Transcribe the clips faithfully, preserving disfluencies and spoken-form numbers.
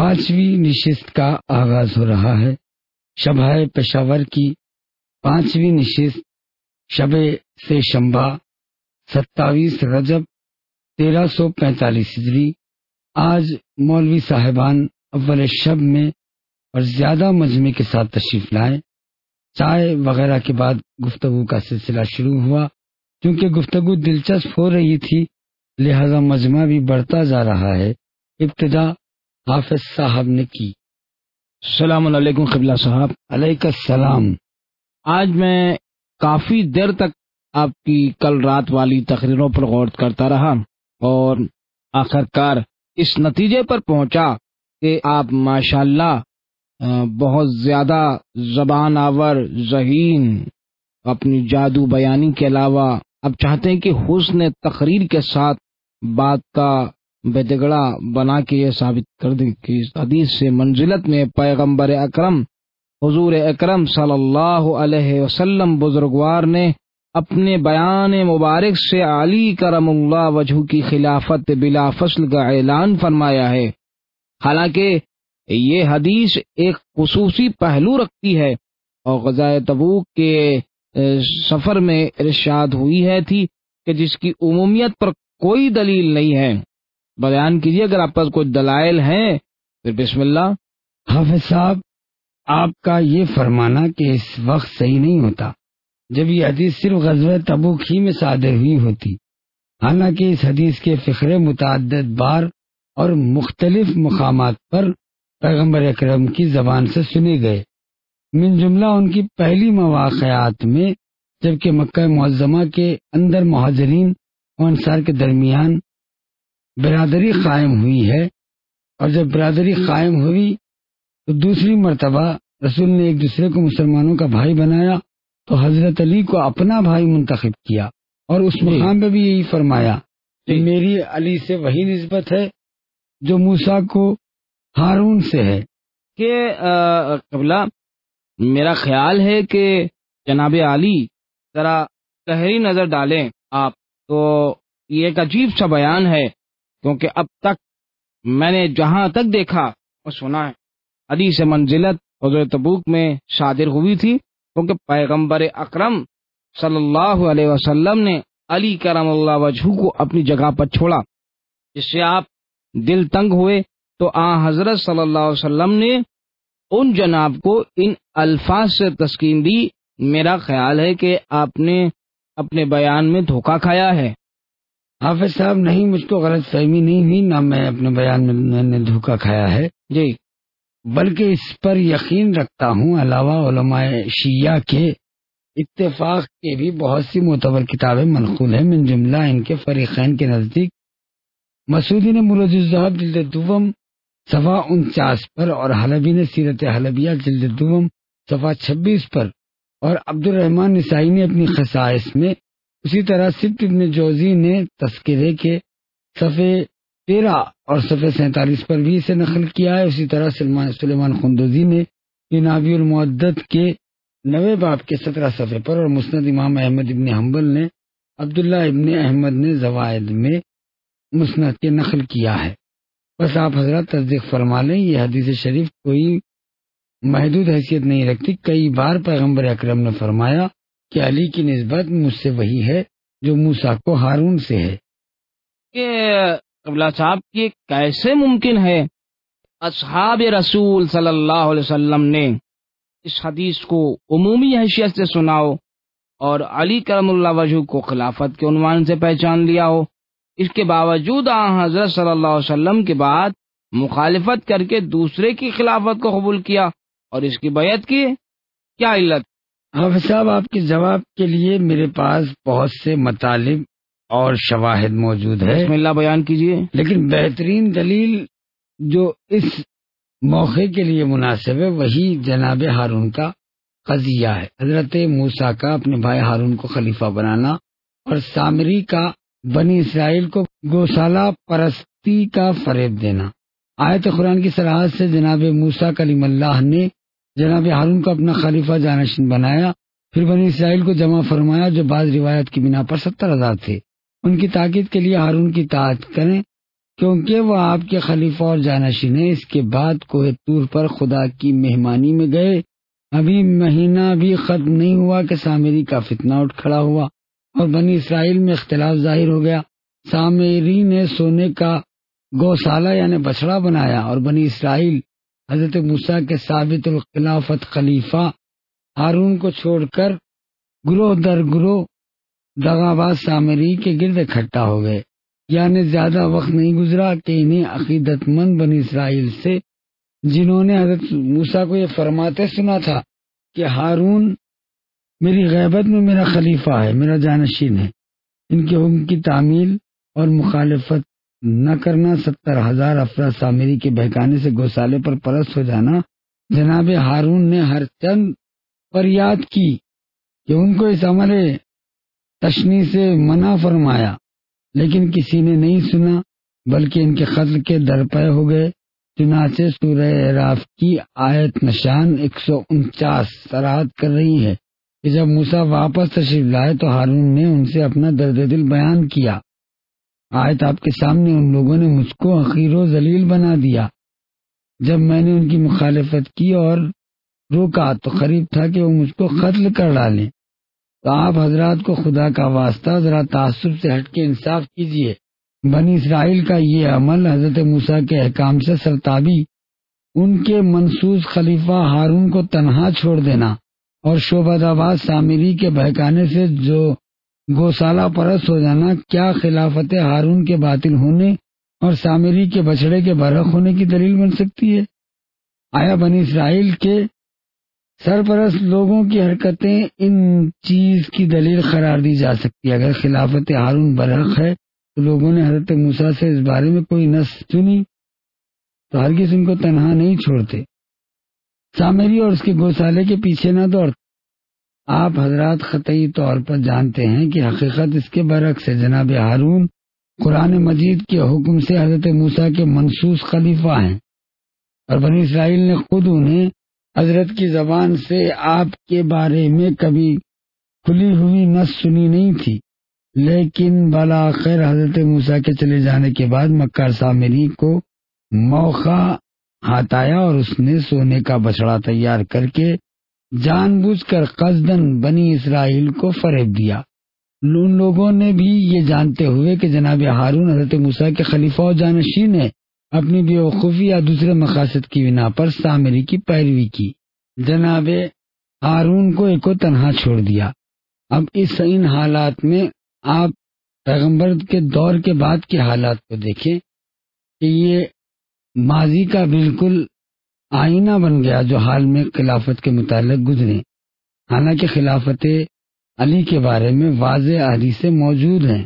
پانچویں نشست کا آغاز ہو رہا ہے۔ شبہ پشاور کی پانچویں نشست شب سے شمبا ستائیس رجب تیرہ سو پینتالیس ہجری۔ آج مولوی صاحبان اول شب میں اور زیادہ مجمع کے ساتھ تشریف لائے۔ چائے وغیرہ کے بعد گفتگو کا سلسلہ شروع ہوا۔ کیونکہ گفتگو دلچسپ ہو رہی تھی لہذا مجمع بھی بڑھتا جا رہا ہے۔ ابتدا حافظ صاحب نے کی۔ السلام علیکم قبلہ صاحب۔ علیکم السلام۔ آج میں کافی دیر تک آپ کی کل رات والی تقریروں پر غور کرتا رہا اور آخرکار اس نتیجے پر پہنچا کہ آپ ماشاءاللہ بہت زیادہ زبان آور ذہین، اپنی جادو بیانی کے علاوہ اب چاہتے ہیں کہ حسن تقریر کے ساتھ بات کا بیدگڑا بنا کے یہ ثابت کر دیں کہ اس حدیث سے منزلت میں پیغمبر اکرم حضور اکرم صلی اللہ علیہ وسلم بزرگوار نے اپنے بیان مبارک سے علی کرم اللہ وجہ کی خلافت بلا فصل کا اعلان فرمایا ہے۔ حالانکہ یہ حدیث ایک خصوصی پہلو رکھتی ہے اور غزوہ تبوک کے سفر میں ارشاد ہوئی ہے تھی کہ جس کی عمومیت پر کوئی دلیل نہیں ہے۔ بیان کیجیے اگر آپ پاس کوئی دلائل ہیں پھر بسم اللہ۔ حافظ صاحب، آپ کا یہ فرمانا کہ اس وقت صحیح نہیں ہوتا جب یہ حدیث صرف غزوہ تبوک ہی میں صادر ہوئی ہوتی، حالانکہ اس حدیث کے فقرے متعدد بار اور مختلف مقامات پر پیغمبر اکرم کی زبان سے سنے گئے، من جملہ ان کی پہلی مواقعات میں جبکہ مکہ معظمہ کے اندر مہاجرین و انصار کے درمیان برادری قائم ہوئی ہے، اور جب برادری قائم ہوئی تو دوسری مرتبہ رسول نے ایک دوسرے کو مسلمانوں کا بھائی بنایا تو حضرت علی کو اپنا بھائی منتخب کیا، اور اس مقام پہ بھی یہی فرمایا کہ میری علی سے وہی نسبت ہے جو موسیٰ کو ہارون سے ہے۔ کہ قبلہ میرا خیال ہے کہ جناب علی ذرا گہری نظر ڈالیں آپ تو یہ ایک عجیب سا بیان ہے، کیونکہ اب تک میں نے جہاں تک دیکھا اور سنا ہے حدیث منزلت غزوہ تبوک میں صادر ہوئی تھی، کیونکہ پیغمبر اکرم صلی اللہ علیہ وسلم نے علی کرم اللہ وجہ کو اپنی جگہ پر چھوڑا، جس سے آپ دل تنگ ہوئے تو آ حضرت صلی اللہ علیہ وسلم نے ان جناب کو ان الفاظ سے تسکین دی۔ میرا خیال ہے کہ آپ نے اپنے بیان میں دھوکہ کھایا ہے۔ حافظ صاحب، نہیں، مجھ کو غلط فہمی نہیں ہوئی، نہ میں اپنے بیان میں میں نے دھوکہ کھایا ہے جی، بلکہ اس پر یقین رکھتا ہوں علاوہ علماء شیعہ کے اتفاق کے بھی بہت سی معتبر کتابیں منقول ہیں، من جملہ ان کے فریقین کے نزدیک مسعودی نے مروج الذہب جلد دوم صفحہ انچاس پر اور حلبی نے سیرت حلبیہ جلد دوم صفحہ چھبیس پر اور عبد الرحمن نسائی نے اپنی خصائص میں، اسی طرح سبت ابن جوزی نے تذکرے کے صفحے تیرہ اور صفحے سینتالیس پر بھی اسے نقل کیا ہے۔ اسی طرح سلیمان خندوزی نے ینابی المعدد کے نوے باب کے سترہ صفحے پر اور مسند امام احمد ابن حنبل نے عبداللہ ابن احمد نے زوائد میں مسند کے نقل کیا ہے۔ بس آپ حضرات تصدیق فرما لیں، یہ حدیث شریف کوئی محدود حیثیت نہیں رکھتی۔ کئی بار پیغمبر اکرم نے فرمایا کہ علی کی نسبت مجھ سے وہی ہے جو موسیٰ کو ہارون سے ہے۔ کہ قبلہ صاحب یہ کیسے ممکن ہے؟ اصحاب رسول صلی اللہ علیہ وسلم نے اس حدیث کو عمومی حیثیت سے سناؤ اور علی کرم اللہ وجہ کو خلافت کے عنوان سے پہچان لیا ہو، اس کے باوجود آن حضرت صلی اللہ علیہ وسلم کے بعد مخالفت کر کے دوسرے کی خلافت کو قبول کیا اور اس کی بیعت کی، کیا علت؟ حافظ صاحب، آپ کے جواب کے لیے میرے پاس بہت سے مطالب اور شواہد موجود ہے، بسم اللہ بیان کیجیے۔ لیکن بہترین دلیل جو اس موقع کے لیے مناسب ہے وہی جناب ہارون کا قضیہ ہے، حضرت موسیٰ کا اپنے بھائی ہارون کو خلیفہ بنانا اور سامری کا بنی اسرائیل کو گوشالہ پرستی کا فریب دینا۔ آیت قرآن کی صراحت سے جناب موسیٰ کلیم اللہ نے جناب ہارون کو اپنا خلیفہ جانشین بنایا، پھر بنی اسرائیل کو جمع فرمایا جو بعض روایت کی بنا پر ستر ہزار تھے۔ ان کی تاکید کے لیے ہارون کی اطاعت کریں کیونکہ وہ آپ کے خلیفہ اور جانشین ہیں۔ اس کے بعد کوہ طور پر خدا کی مہمانی میں گئے۔ ابھی مہینہ بھی ختم نہیں ہوا کہ سامری کا فتنہ اٹھ کھڑا ہوا اور بنی اسرائیل میں اختلاف ظاہر ہو گیا۔ سامری نے سونے کا گوشالہ یعنی بچڑا بنایا اور بنی اسرائیل حضرت موسیٰ کے ثابت الخلافت خلیفہ ہارون کو چھوڑ کر گروہ در گروہ دغاباز سامری کے گرد اکٹھا ہو گئے۔ یعنی زیادہ وقت نہیں گزرا کہ انہیں عقیدت مند بنی اسرائیل سے، جنہوں نے حضرت موسیٰ کو یہ فرماتے سنا تھا کہ ہارون میری غیبت میں میرا خلیفہ ہے، میرا جانشین ہے، ان کے حکم کی تعمیل اور مخالفت نہ کرنا، ستر ہزار افراد سامری کے بہکانے سے گوسالے پر پرست ہو جانا، جناب ہارون نے ہر چند پر یاد کی کہ ان کو اس عمل تشنیع سے منع فرمایا، لیکن کسی نے نہیں سنا بلکہ ان کے قتل کے درپے ہو گئے۔ چنانچہ سورہ اعراف کی آیت نشان ایک سو انچاس سراحت کر رہی ہے کہ جب موسیٰ واپس تشریف لائے تو ہارون نے ان سے اپنا درد دل بیان کیا۔ آیت آپ کے سامنے، ان لوگوں نے مجھ کو حقیر و ذلیل بنا دیا۔ جب میں نے ان کی مخالفت کی اور روکا تو قریب تھا کہ وہ مجھ کو قتل کر ڈالیں۔ تو آپ حضرات کو خدا کا واسطہ ذرا تعصب سے ہٹ کے انصاف کیجیے۔ بنی اسرائیل کا یہ عمل حضرت موسیٰ کے احکام سے سرتابی، ان کے منصوص خلیفہ ہارون کو تنہا چھوڑ دینا اور شعبہ آباد سامری کے بہکانے سے جو گوسالہ پرست ہو جانا، کیا خلافت ہارون کے باطل ہونے اور سامری کے بچڑے کے برحق ہونے کی دلیل بن سکتی ہے؟ آیا بنی اسرائیل کے سرپرست لوگوں کی حرکتیں ان چیز کی دلیل قرار دی جا سکتی ہے؟ اگر خلافت ہارون برحق ہے تو لوگوں نے حضرت موسیٰ سے اس بارے میں کوئی نص سنی تو ہرگز ان کو تنہا نہیں چھوڑتے، سامری اور اس کے گوسالے کے پیچھے نہ دوڑتے۔ آپ حضرات قطعی طور پر جانتے ہیں کہ حقیقت اس کے برعکس ہے۔ جناب ہارون قرآن مجید کے حکم سے حضرت موسیٰ کے منصوص خلیفہ ہیں اور بنی اسرائیل نے خود انہیں حضرت کی زبان سے آپ کے بارے میں کبھی کھلی ہوئی نص سنی نہیں تھی، لیکن بالآخر حضرت موسیٰ کے چلے جانے کے بعد مکار سامری کو موقع ہاتھ آیا اور اس نے سونے کا بچڑا تیار کر کے جان بوجھ کر قصدن بنی اسرائیل کو فریب دیا۔ ان لوگوں نے بھی یہ جانتے ہوئے کہ جناب ہارون حضرت موسیٰ کے خلیفہ و جانشین ہیں، اپنی بیوقوفی یا دوسرے مقاصد کی بنا پر سامری کی پیروی کی، جناب ہارون کو ایک تنہا چھوڑ دیا۔ اب اس ان حالات میں آپ پیغمبر کے دور کے بعد کے حالات کو دیکھیں کہ یہ ماضی کا بالکل آئینہ بن گیا جو حال میں خلافت کے متعلق گزرے، حالانکہ خلافت علی کے بارے میں واضح حدیثیں موجود ہیں۔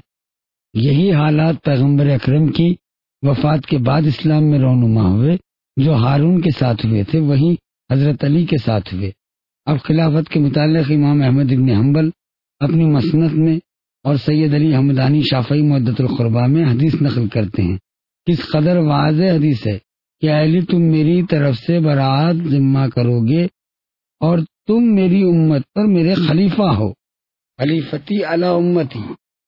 یہی حالات پیغمبر اکرم کی وفات کے بعد اسلام میں رونما ہوئے، جو ہارون کے ساتھ ہوئے تھے وہی حضرت علی کے ساتھ ہوئے۔ اب خلافت کے متعلق امام احمد ابن حنبل اپنی مسند میں اور سید علی حمدانی شافعی مدت القربہ میں حدیث نقل کرتے ہیں۔ کس قدر واضح حدیث ہے کہ علی تم میری طرف سے برات ذمہ کرو گے اور تم میری امت پر میرے خلیفہ ہو، خلیفتی علی امتی۔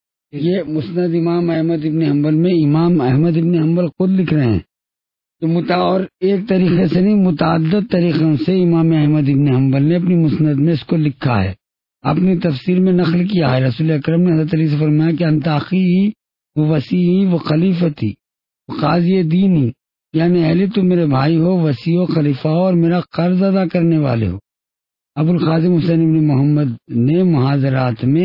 یہ مسند امام احمد ابن حنبل میں امام احمد ابن حنبل خود لکھ رہے ہیں کہ متا اور ایک طریقے سے نہیں متعدد طریقوں سے امام احمد ابن حنبل نے اپنی مسند میں اس کو لکھا ہے، اپنی تفسیر میں نقل کیا ہے۔ رسول اکرم نے حضرت علی سے فرمایا کہ انت اخی و وسیعی و خلیفتی و قاضی دینی، یعنی اہلی تم میرے بھائی ہو، وسیع و خلیفہ ہو اور میرا قرض ادا کرنے والے ہو۔ ابو القاسم حسین ابن محمد نے محاضرات میں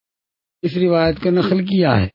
اس روایت کو نقل کیا ہے۔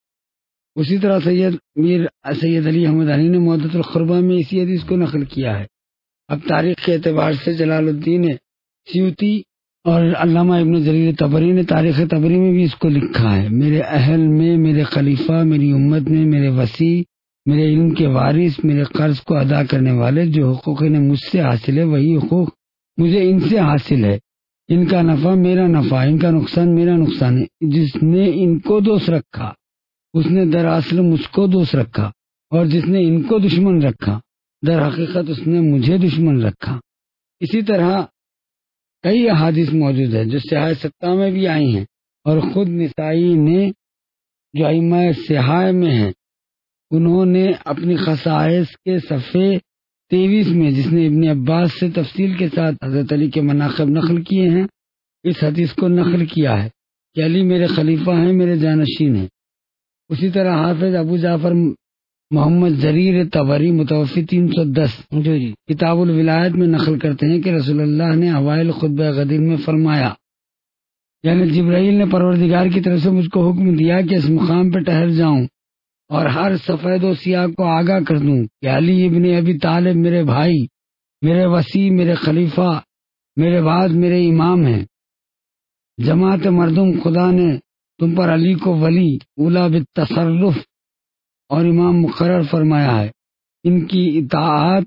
اسی طرح سید میر سید علی حمدانی نے مدت القربہ میں اسی حدیث کو نقل کیا ہے۔ اب تاریخ کے اعتبار سے جلال الدین سیوطی اور علامہ ابن جریر طبری نے تاریخ طبری میں بھی اس کو لکھا ہے، میرے اہل میں میرے خلیفہ، میری امت میں میرے وسیع، میرے علم کے وارث، میرے قرض کو ادا کرنے والے، جو حقوق انہیں مجھ سے حاصل ہے وہی حقوق مجھے ان سے حاصل ہے، ان کا نفع میرا نفع، ان کا نقصان میرا نقصان ہے۔ جس نے ان کو دوست رکھا اس نے دراصل مجھ کو دوست رکھا، اور جس نے ان کو دشمن رکھا در حقیقت اس نے مجھے دشمن رکھا۔ اسی طرح کئی احادیث موجود ہے جو سیاہ ستہ میں بھی آئی ہیں، اور خود نسائی نے جو ائمہ سیاہ میں ہیں انہوں نے اپنی خصائص کے صفحے تیئیس میں، جس نے ابن عباس سے تفصیل کے ساتھ حضرت علی کے مناقب نقل کیے ہیں، اس حدیث کو نقل کیا ہے کہ علی میرے خلیفہ ہیں، میرے جانشین ہیں۔ اسی طرح حافظ ابو جعفر محمد جریر طبری متوفی تین سو دس جی جی کتاب الولایت میں نقل کرتے ہیں کہ رسول اللہ نے اوائل خطبہ غدیر میں فرمایا، یعنی جبرائیل نے پروردگار کی طرف سے مجھ کو حکم دیا کہ اس مقام پہ ٹھہر جاؤں اور ہر سفید و سیاہ کو آگاہ کر دوں کہ علی ابن ابی طالب میرے بھائی، میرے وسیع، میرے خلیفہ، میرے بعد میرے امام ہیں۔ جماعت مردم، خدا نے تم پر علی کو ولی، اولا بالتصرف اور امام مقرر فرمایا ہے۔ ان کی اطاعت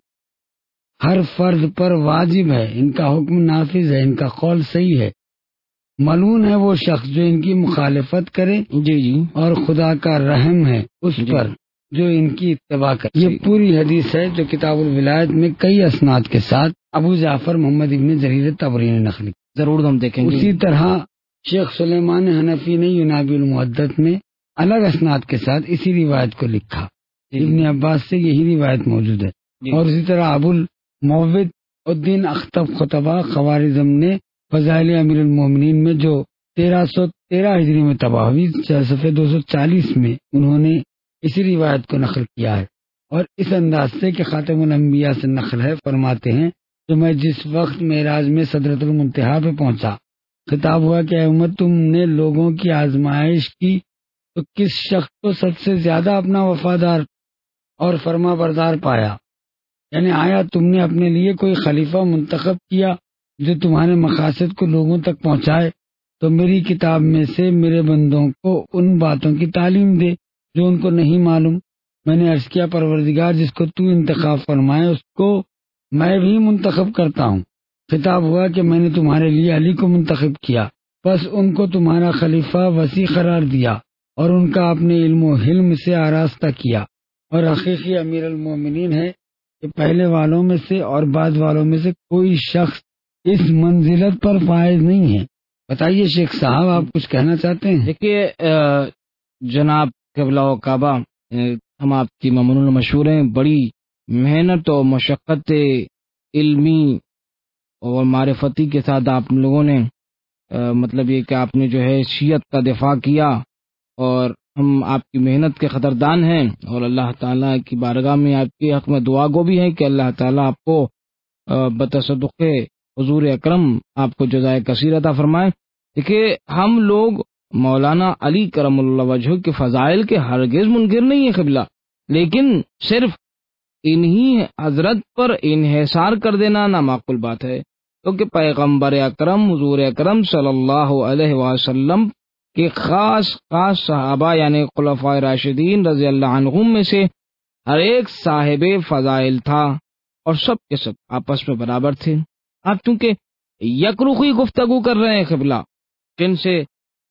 ہر فرد پر واجب ہے، ان کا حکم نافذ ہے، ان کا قول صحیح ہے۔ ملعون ہے وہ شخص جو ان کی مخالفت کرے، جی جی اور خدا کا رحم ہے اس جی پر جو ان کی اتباع کرے۔ یہ پوری حدیث ہے جو کتاب الولایت میں کئی اسناد کے ساتھ ابو جعفر محمد ابن جریر طبری نے نقل کی۔ ضرور ہم دیکھیں گے۔ اسی طرح شیخ سلیمان حنفی نے ینابی المحدث میں الگ اسناد کے ساتھ اسی روایت کو لکھا۔ ابن عباس سے یہی روایت موجود ہے۔ اور اسی طرح ابو المعوذ الدین اختب خطبہ خوارزم نے فضائل امیر المومنین میں جو تیرہ سو تیرہ ہجری میں تباہ ہوئی، صفحے دو سو چالیس میں انہوں نے اسی روایت کو نقل کیا ہے، اور اس انداز سے کہ خاتم الانبیاء سے نقل ہے، فرماتے ہیں کہ میں جس وقت معراج میں سدرۃ المنتہا پہ پہنچا، خطاب ہوا کہ اے امت، تم نے لوگوں کی آزمائش کی تو کس شخص کو سب سے زیادہ اپنا وفادار اور فرما بردار پایا؟ یعنی آیا تم نے اپنے لیے کوئی خلیفہ منتخب کیا جو تمہارے مقاصد کو لوگوں تک پہنچائے؟ تو میری کتاب میں سے میرے بندوں کو ان باتوں کی تعلیم دے جو ان کو نہیں معلوم۔ میں نے عرض کیا، پروردگار، جس کو تو انتخاب فرمائے اس کو میں بھی منتخب کرتا ہوں۔ خطاب ہوا کہ میں نے تمہارے لیے علی کو منتخب کیا، پس ان کو تمہارا خلیفہ وسیع قرار دیا اور ان کا اپنے علم و حلم سے آراستہ کیا، اور حقیقی امیر المومنین ہے کہ پہلے والوں میں سے اور بعد والوں میں سے کوئی شخص اس منزلت پر فائز نہیں ہے۔ بتائیے شیخ صاحب، آپ کچھ کہنا چاہتے ہیں؟ دیکھیے جناب قبلہ و کعبہ، ہم آپ کی ممنون مشہور ہیں، بڑی محنت و مشقت علمی اور معرفتی کے ساتھ آپ لوگوں نے مطلب یہ کہ آپ نے جو ہے شیعت کا دفاع کیا، اور ہم آپ کی محنت کے قدردان ہیں، اور اللہ تعالیٰ کی بارگاہ میں آپ کے حق میں دعا گو بھی ہے کہ اللہ تعالیٰ آپ کو بتصدق حضور اکرم آپ کو جزائے کثیر عطا فرمائے۔ دیکھیے، ہم لوگ مولانا علی کرم اللہ وجہ کے فضائل کے ہرگز منکر نہیں ہیں قبلہ، لیکن صرف انہی حضرت پر انحصار کر دینا نامعقول بات ہے، کیونکہ پیغمبر اکرم حضور اکرم صلی اللہ علیہ وسلم کے خاص خاص صحابہ یعنی خلفائے راشدین رضی اللہ عنہم میں سے ہر ایک صاحب فضائل تھا، اور سب کے سب آپس میں برابر تھے۔ آپ چونکہ یکرخی گفتگو کر رہے ہیں قبلہ، جن سے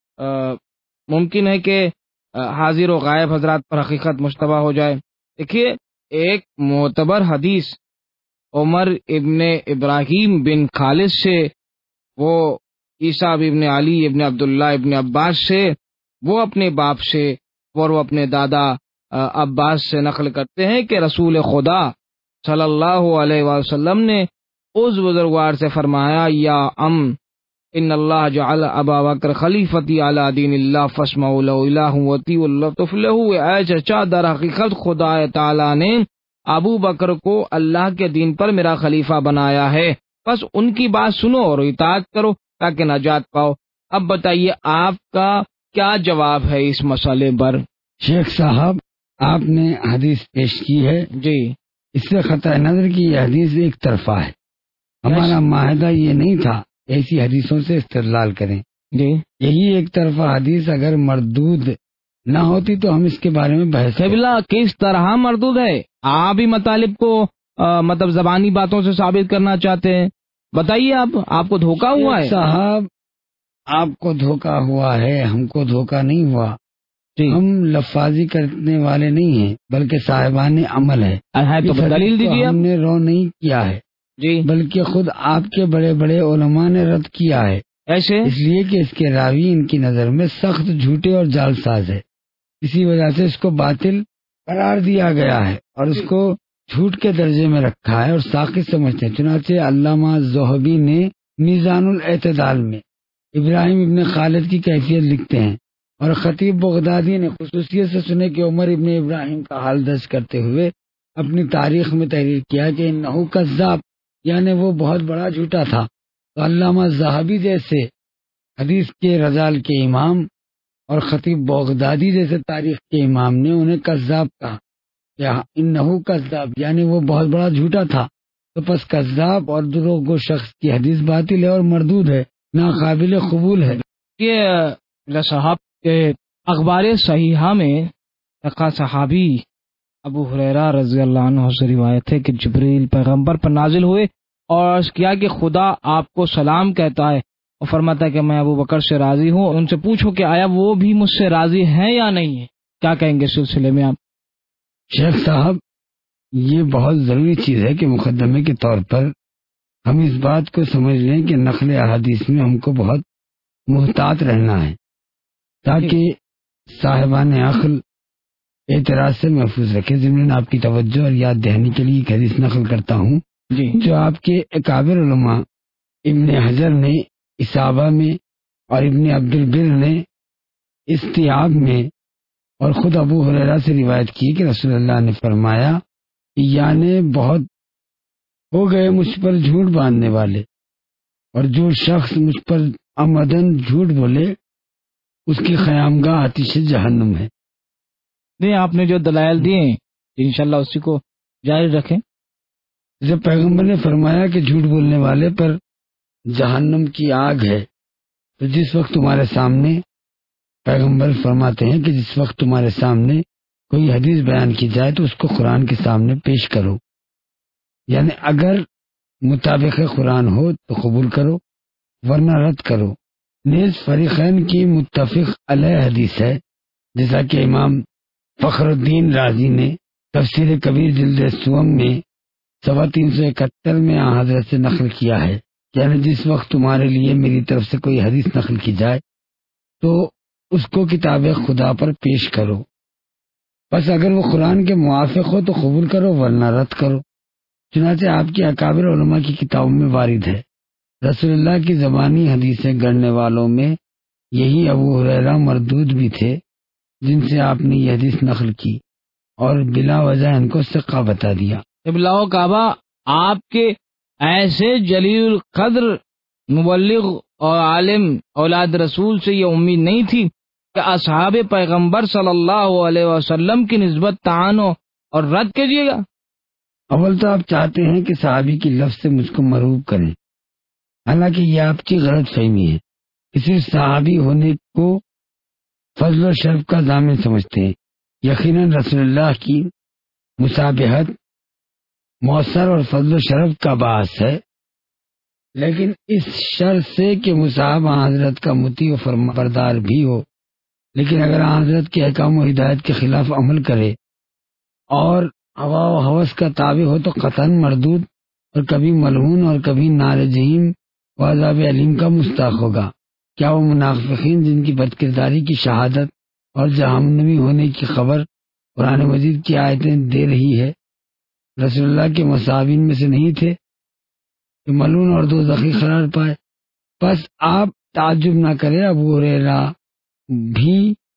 ممکن ہے کہ حاضر و غائب حضرات پر حقیقت مشتبہ ہو جائے۔ دیکھیے، ایک معتبر حدیث عمر ابن ابراہیم بن خالد سے، وہ عیسیٰ ابن علی ابن عبداللہ ابن عباس سے، وہ اپنے باپ سے اور وہ اپنے دادا عباس سے نقل کرتے ہیں کہ رسول خدا صلی اللہ علیہ وسلم نے اس بزرگوار سے فرمایا، یا ام ان اللہ جعل ابا بکر خلیفتی علی دین اللہ فاسمعوا له الہ واطیعوا اللہ تفلحوا۔ اے چچا، در حقیقت خدا تعالی نے ابو بکر کو اللہ کے دین پر میرا خلیفہ بنایا ہے، بس ان کی بات سنو اور اطاعت کرو تاکہ نجات پاؤ۔ اب بتائیے آپ کا کیا جواب ہے اس مسئلے پر؟ شیخ صاحب، آپ نے حدیث پیش کی ہے جی، اس سے قطع نظر کی یہ حدیث ایک طرفہ ہے۔ ہمارا معاہدہ یہ نہیں تھا ایسی حدیثوں سے استدلال کریں۔ جی، یہی ایک طرفہ حدیث اگر مردود نہ ہوتی تو ہم اس کے بارے میں بحث کریں۔ قبلہ کس طرح مردود ہے؟ آپ بھی مطالب کو آ, مطلب زبانی باتوں سے ثابت کرنا چاہتے ہیں، بتائیے آپ آپ کو دھوکہ ہوا ہے؟ صاحب، آپ کو دھوکہ ہوا ہے، ہم کو دھوکہ نہیں ہوا۔ جی، ہم لفاظی کرنے والے نہیں ہیں بلکہ صاحبان عمل ہے۔ ہے تو دلیل دیجیے۔ ہم نے رو نہیں کیا ہے، جی، بلکہ خود آپ کے بڑے بڑے علماء نے رد کیا ہے، ایسے اس لیے کہ اس کے راوی ان کی نظر میں سخت جھوٹے اور جعل ساز ہے، اسی وجہ سے اس کو باطل قرار دیا گیا ہے اور اس کو جھوٹ کے درجے میں رکھا ہے اور ساقط سمجھتے ہیں۔ چنانچہ علامہ زہبی نے میزان الاعتدال میں ابراہیم ابن خالد کی کیفیت لکھتے ہیں، اور خطیب بغدادی نے خصوصیت سے سنے کہ عمر ابن ابراہیم کا حال درج کرتے ہوئے اپنی تاریخ میں تحریر کیا کہ انہو کذاب، یعنی وہ بہت بڑا جھوٹا تھا۔ تو علامہ زہبی جیسے حدیث کے رجال کے امام اور خطیب بغدادی جیسے تاریخ کے امام نے انہیں کذاب کہا، یا انہو کذاب، یعنی وہ بہت بڑا جھوٹا تھا۔ تو پس کذاب اور دروغ گو شخص کی حدیث باطل ہے اور مردود ہے، ناقابل قبول ہے۔ یہ صاحب کے اخبار صحیحہ میں تقا صحابی ابو ہریرہ رضی اللہ عنہ سے روایت ہے کہ جبریل پیغمبر پر نازل ہوئے اور عرض کیا کہ خدا آپ کو سلام کہتا ہے اور فرماتا ہے کہ میں ابو بکر سے راضی ہوں، ان سے پوچھو کہ آیا وہ بھی مجھ سے راضی ہیں یا نہیں ہے۔ کیا کہیں گے اس سلسلے میں آپ؟ شیخ صاحب، یہ بہت ضروری چیز ہے کہ مقدمے کے طور پر ہم اس بات کو سمجھ لیں کہ نقل احادیث میں ہم کو بہت محتاط رہنا ہے تاکہ صاحبان عقل اعتراض سے محفوظ رکھے۔ ضمن آپ کی توجہ اور یاد دہانی کے لیے ایک حدیث نقل کرتا ہوں جی جو آپ کے اکابر علماء ابن حجر نے اصابہ میں اور ابن عبد البر نے استیاب میں اور خود ابو ہریرہ سے روایت کی کہ رسول اللہ نے فرمایا، یعنی بہت ہو گئے مجھ پر جھوٹ باندھنے والے، اور جو شخص مجھ پر عمدن جھوٹ بولے اس کی خیامگاہ آتش جہنم ہے۔ نہیں، آپ نے جو دلائل دیے انشاءاللہ اسی کو جاری رکھیں۔ جب پیغمبر نے فرمایا کہ جھوٹ بولنے والے پر جہنم کی آگ ہے، تو جس وقت تمہارے سامنے پیغمبر فرماتے ہیں کہ جس وقت تمہارے سامنے کوئی حدیث بیان کی جائے تو اس کو قرآن کے سامنے پیش کرو، یعنی اگر مطابق قرآن ہو تو قبول کرو ورنہ رد کرو۔ نیز فریقین کی متفق علیہ حدیث ہے، جیسا کہ امام فخر الدین رازی نے تفسیر کبیر جلد سوم میں سوا تین سو اکہتر میں آن حضرت سے نقل کیا ہے، یعنی جس وقت تمہارے لیے میری طرف سے کوئی حدیث نقل کی جائے تو اس کو کتاب خدا پر پیش کرو، بس اگر وہ قرآن کے موافق ہو تو قبول کرو ورنہ رد کرو۔ چنانچہ آپ کی اکابر علماء کی کتابوں میں وارد ہے۔ رسول اللہ کی زبانی حدیثیں گڑھنے والوں میں یہی ابو ہریرہ مردود بھی تھے جن سے آپ نے یہ حدیث نقل کی اور بلا وجہ ان کو ثقہ بتا دیا۔ ابلاؤ کعبہ، آپ کے ایسے جلیل القدر مبلغ اور عالم اولاد رسول سے یہ امید نہیں تھی کہ اصحاب پیغمبر صلی اللہ علیہ وسلم کی نسبت تعان اور رد کیجیے گا۔ اول تو آپ چاہتے ہیں کہ صحابی کی لفظ سے مجھ کو مرغوب کریں، حالانکہ یہ آپ کی غلط فہمی ہے کہ صرف صحابی ہونے کو فضل و شرف کا ضامن سمجھتے ہیں۔ یقیناً رسول اللہ کی مشابہت مؤثر اور فضل و شرف کا باعث ہے، لیکن اس شرط سے کہ مصحب حضرت کا مطیع و فرما بردار بھی ہو، لیکن اگر حضرت کے احکام و ہدایت کے خلاف عمل کرے اور ہوا و ہوس کا تابع ہو تو قطعاً مردود اور کبھی ملعون اور کبھی نار جہنم و عذاب علیم کا مستحق ہوگا۔ کیا وہ منافقین جن کی بد کرداری کی شہادت اور جہنمی ہونے کی خبر قرآن مجید کی آیتیں دے رہی ہے رسول اللہ کے مصحابین میں سے نہیں تھے کہ ملعون اور دوزخی قرار پائے؟ بس آپ تعجب نہ کریں، ابو ہریرہ بھی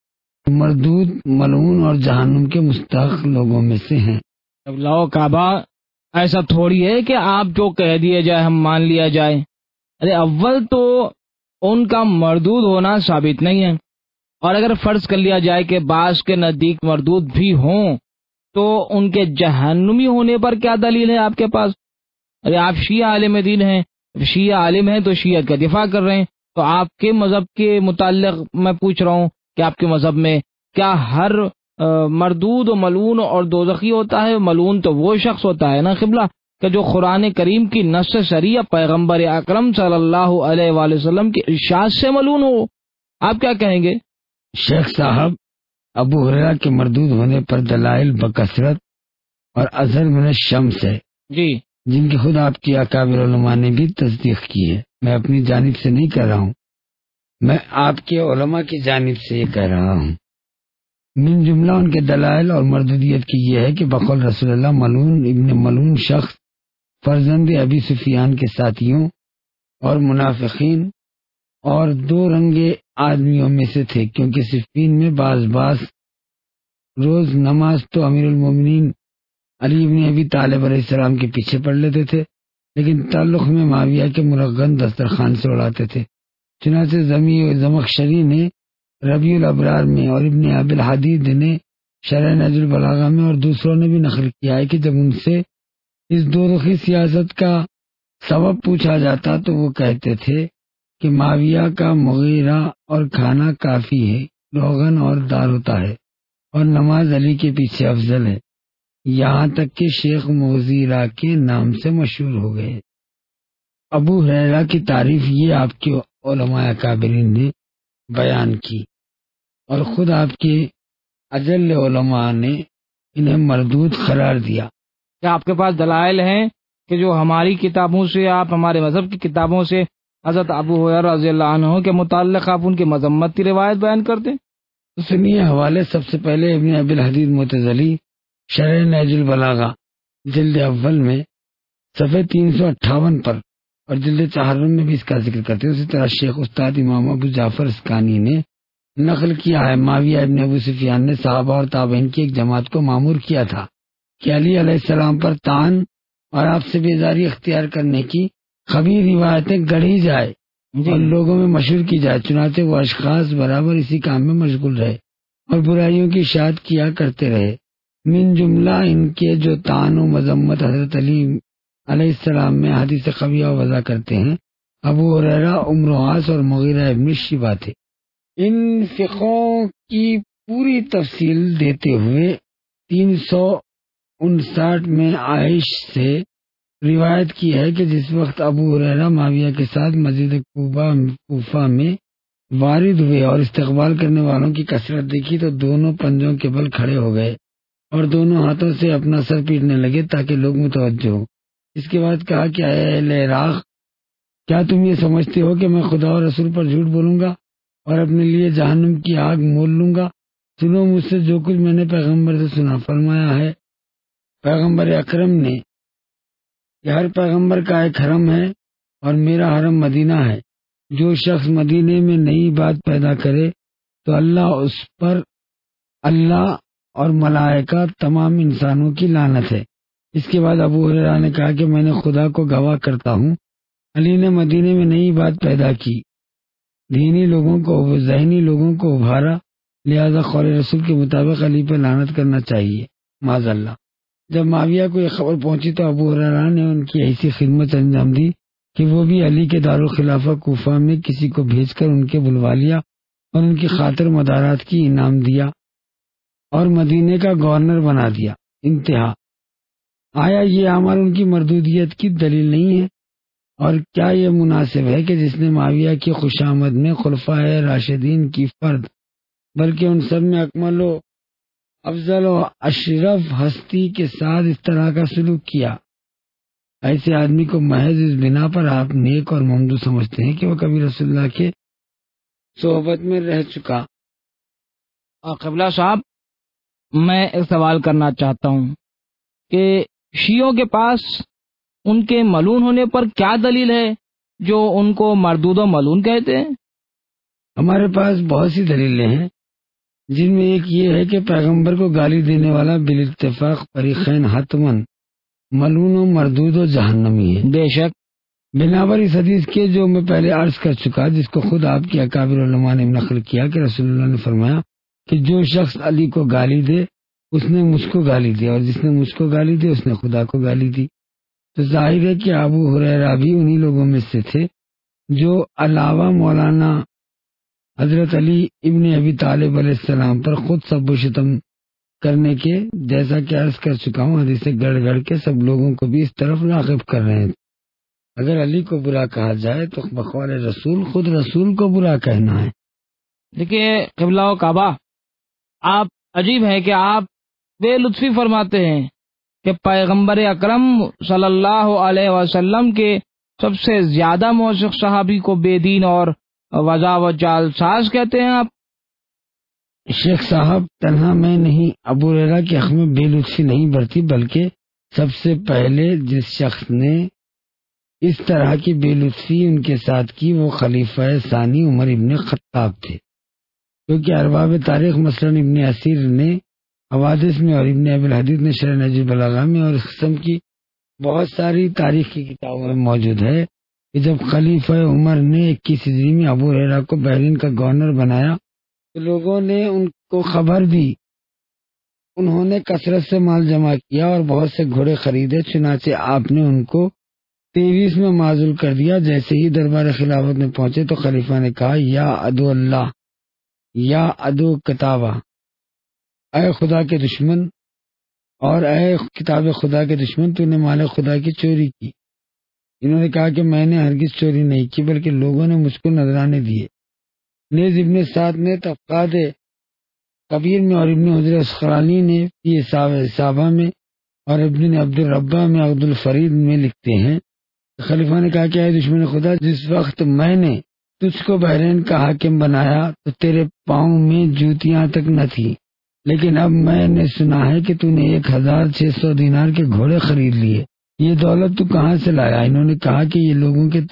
مردود، ملعون اور جہنم کے مستحق لوگوں میں سے ہیں۔ ابلاؤ کعبہ، ایسا تھوڑی ہے کہ آپ جو کہہ دیے جائے ہم مان لیا جائے۔ ارے اول تو ان کا مردود ہونا ثابت نہیں ہے، اور اگر فرض کر لیا جائے کہ بعض کے نزدیک مردود بھی ہوں تو ان کے جہنمی ہونے پر کیا دلیل ہے آپ کے پاس؟ ارے آپ شیعہ عالم دین ہیں، شیعہ عالم ہیں تو شیعہ کا دفاع کر رہے ہیں، تو آپ کے مذہب کے متعلق میں پوچھ رہا ہوں کہ آپ کے مذہب میں کیا ہر مردود و ملعون اور دوزخی ہوتا ہے؟ ملعون تو وہ شخص ہوتا ہے نا قبلہ کہ جو قرآن کریم کی نص شریعہ پیغمبر اکرم صلی اللہ علیہ وآلہ وسلم کی ارشاد سے ملعون ہو۔ آپ کیا کہیں گے؟ شیخ صاحب، ابو ہریرہ کے مردود ہونے پر دلائل بکثرت اور اظہر من الشمس ہے جی، جن کی خود آپ کی اکابر علماء نے بھی تصدیق کی ہے۔ میں اپنی جانب سے نہیں کہہ رہا ہوں، میں آپ کے علماء کی جانب سے یہ کہہ رہا ہوں۔ من جملہ ان کے دلائل اور مردودیت کی یہ ہے کہ بقول رسول اللہ ملعون ابن ملعون شخص فرزند ابی سفیان کے ساتھیوں اور منافقین اور دو رنگے آدمیوں میں سے تھے، کیونکہ صفین میں بعض بعض روز نماز تو امیر المومنین علی ابن ابی طالب علیہ السلام کے پیچھے پڑھ لیتے تھے، لیکن تعلق میں معاویہ کے مرغن دسترخوان سے اڑاتے تھے۔ چنانچہ زمی زمخشری نے ربیع الابرار میں اور ابن ابی الحدید نے شرح نہج البلاغہ میں اور دوسروں نے بھی نقل کیا ہے کہ جب ان سے اس دو رخی سیاست کا سبب پوچھا جاتا تو وہ کہتے تھے کہ معاویہ کا مغیرہ اور کھانا کافی ہے، روغن اور دال ہوتا ہے، اور نماز علی کے پیچھے افضل ہے، یہاں تک کہ شیخ مغیرہ کے نام سے مشہور ہو گئے۔ ابو ہریرہ کی تعریف یہ آپ کے علماء اکابرین نے بیان کی، اور خود آپ کے اجل علماء نے انہیں مردود قرار دیا۔ کیا آپ کے پاس دلائل ہیں کہ جو ہماری کتابوں سے، آپ ہمارے مذہب کی کتابوں سے حضرت ابو ہریرہ رضی اللہ عنہ کے متعلق آپ ان کی مذمت کی روایت بیان کرتے ہیں؟ سنیے حوالے۔ سب سے پہلے ابن ابی الحدید معتزلی شرح نہج البلاغہ جلد اول میں صفحے تین سو اٹھاون پر اور جلد چہارم میں بھی اس کا ذکر کرتے ہیں۔ اسی طرح شیخ استاد امام ابو جعفر اسکانی نے نقل کیا ہے معاویہ ابن ابو سفیان نے صحابہ اور تابعین کی ایک جماعت کو مامور کیا تھا کہ علی علیہ السلام پر طعن اور آپ سے بیزاری اختیار کرنے کی خبیر روایتیں گڑھی جائے اور لوگوں میں مشہور کی جائے۔ چنانچہ وہ اشخاص برابر اسی کام میں مشغول رہے اور برائیوں کی اشاعت کیا کرتے رہے۔ من جملہ ان کے جو طعن و مذمت حضرت علی علیہ السلام میں حدیث قویہ وضع کرتے ہیں، ابو ہریرہ، عمر و عاص اور مغیرہ ابن شیبہ تھے۔ ان فقوں کی پوری تفصیل دیتے ہوئے تین سو انسٹھ میں عائش سے روایت کی ہے کہ جس وقت ابو ہریرہ معاویہ کے ساتھ مسجد کوفہ میں وارد ہوئے اور استقبال کرنے والوں کی کثرت دیکھی تو دونوں پنجوں کے بل کھڑے ہو گئے اور دونوں ہاتھوں سے اپنا سر پیٹنے لگے تاکہ لوگ متوجہ ہوں۔ اس کے بعد کہا کہ اے اہل عراق، کیا تم یہ سمجھتے ہو کہ میں خدا اور رسول پر جھوٹ بولوں گا اور اپنے لیے جہنم کی آگ مول لوں گا؟ سنو مجھ سے جو کچھ میں نے پیغمبر سے سنا۔ فرمایا ہے پیغمبر اکرم نے کہ ہر پیغمبر کا ایک حرم ہے اور میرا حرم مدینہ ہے۔ جو شخص مدینے میں نئی بات پیدا کرے تو اللہ اس پر، اللہ اور ملائکہ تمام انسانوں کی لعنت ہے۔ اس کے بعد ابو ہریرہ نے کہا کہ میں نے خدا کو گواہ کرتا ہوں، علی نے مدینے میں نئی بات پیدا کی، دینی لوگوں کو ذہنی لوگوں کو ابھارا، لہذا قول رسول کے مطابق علی پہ لعنت کرنا چاہیے، معاذ اللہ۔ جب معاویہ کو یہ خبر پہنچی تو ابو ہریرہ نے ان کی ایسی خدمت انجام دی کہ وہ بھی علی کے دارالخلافہ کوفہ میں کسی کو بھیج کر ان کے بلوا لیا اور ان کی خاطر مدارات کی انعام دیا اور مدینے کا گورنر بنا دیا۔ انتہا۔ آیا یہ عمل ان کی مردودیت کی دلیل نہیں ہے؟ اور کیا یہ مناسب ہے کہ جس نے معاویہ کی خوشامد میں خلفائے راشدین کی فرد بلکہ ان سب میں اکمل و افضل و اشرف ہستی کے ساتھ اس طرح کا سلوک کیا؟ ایسے آدمی کو محض اس بنا پر آپ نیک اور ممدو سمجھتے ہیں کہ وہ کبھی رسول اللہ کے صحبت میں رہ چکا۔ قبلہ صاحب، میں ایک سوال کرنا چاہتا ہوں کہ شیعوں کے پاس ان کے ملعون ہونے پر کیا دلیل ہے جو ان کو مردود و ملعون کہتے ہیں؟ ہمارے پاس بہت سی دلیلیں ہیں، جن میں ایک یہ ہے کہ پیغمبر کو گالی دینے والا بالاتفاق فریقین حتمن ملعون و مردود و جہنمی ہے۔ بے شک۔ بنابر اس حدیث کے جو میں پہلے عرض کر چکا، جس کو خود آپ کے اکابر علماء نے نقل کیا کہ رسول اللہ نے فرمایا کہ جو شخص علی کو گالی دے اس نے مجھ کو گالی دی، اور جس نے مجھ کو گالی دی اس نے خدا کو گالی دی۔ تو ظاہر ہے کہ ابو ہریرہ بھی انہی لوگوں میں سے تھے جو علاوہ مولانا حضرت علی ابن ابی طالب علیہ السلام پر خود سب و شتم کرنے کے، جیسا کہ عرض کر چکا ہوں، حدیث گڑ گڑ کے سب لوگوں کو بھی اس طرف راغب کر رہے ہیں۔ اگر علی کو برا کہا جائے تو بقول رسول خود رسول کو برا کہنا ہے۔ دیکھیے قبلہ و کعبہ، آپ عجیب ہے کہ آپ بے لطفی فرماتے ہیں کہ پیغمبر اکرم صلی اللہ علیہ وسلم کے سب سے زیادہ موثق صحابی کو بے دین اور وضع و جال ساز کہتے ہیں آپ۔ شیخ صاحب، تنہا میں نہیں، ابو ہریرہ کے حق میں بے لطفی نہیں برتی، بلکہ سب سے پہلے جس شخص نے اس طرح کی بے لطفی ان کے ساتھ کی وہ خلیفہ ثانی عمر ابن خطاب تھے، کیونکہ ارباب تاریخ مثلاً ابن اسیر نے حوادث میں اور ابن ابی الحدیث نے شرح نہج البلاغہ میں اور اس قسم کی بہت ساری تاریخ کی کتابوں میں موجود ہے کہ جب خلیفہ عمر نے اکیس ہجری میں ابو ہریرہ کو بحرین کا گورنر بنایا تو لوگوں نے ان کو خبر دی، انہوں نے کثرت سے مال جمع کیا اور بہت سے گھوڑے خریدے، چنانچہ آپ نے ان کو تیئیس میں معزول کر دیا۔ جیسے ہی دربار خلافت میں پہنچے تو خلیفہ نے کہا، یا عدو اللہ، یا عدو کتابہ، اے خدا کے دشمن اور اے کتاب خدا کے دشمن، تو نے مال خدا کی چوری کی۔ انہوں نے کہا کہ میں نے ہرگز چوری نہیں کی، بلکہ لوگوں نے مجھ کو نذرانے دیے۔ نیز ابن سعد نے طبقات کبیر میں اور ابن حجر اسقلانی نے فی صحابہ میں اور ابن عبد الربہ میں عبد الفرید میں لکھتے ہیں، خلیفہ نے کہا کہ اے دشمن خدا، جس وقت میں نے تجھ کو بحرین کا حاکم بنایا تو تیرے پاؤں میں جوتیاں تک نہ تھی، لیکن اب میں نے سنا ہے کہ تو نے ایک ہزار چھ سو دینار کے گھوڑے خرید لیے، یہ دولت تو کہاں سے لایا؟ انہوں نے کہا کہ یہ لوگوں کے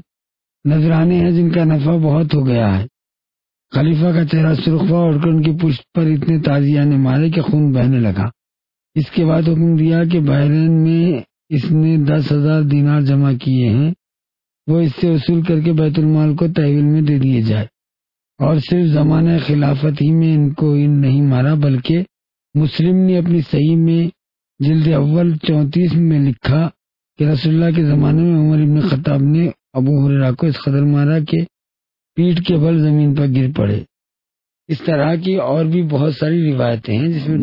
نذرانے ہیں جن کا نفع بہت ہو گیا ہے۔ خلیفہ کا چہرہ سرخ ہوا اور ان کی پشت پر اتنے تازیاں نے مارے کہ خون بہنے لگا۔ اس کے بعد حکم دیا کہ بحرین میں اس نے دس ہزار دینار جمع کیے ہیں، وہ اس سے وصول کر کے بیت المال کو تحویل میں دے دیے جائے، اور صرف زمانہ خلافت ہی میں ان کو ان نہیں مارا، بلکہ مسلم نے اپنی صحیح میں جلد اول چونتیس میں لکھا کہ رسول اللہ کے زمانے میں عمر ابن خطاب نے ابو ہریرہ کو اس قدر مارا کہ پیٹ کے بل زمین پر گر پڑے۔ اس طرح کی اور بھی بہت ساری روایتیں ہیں جس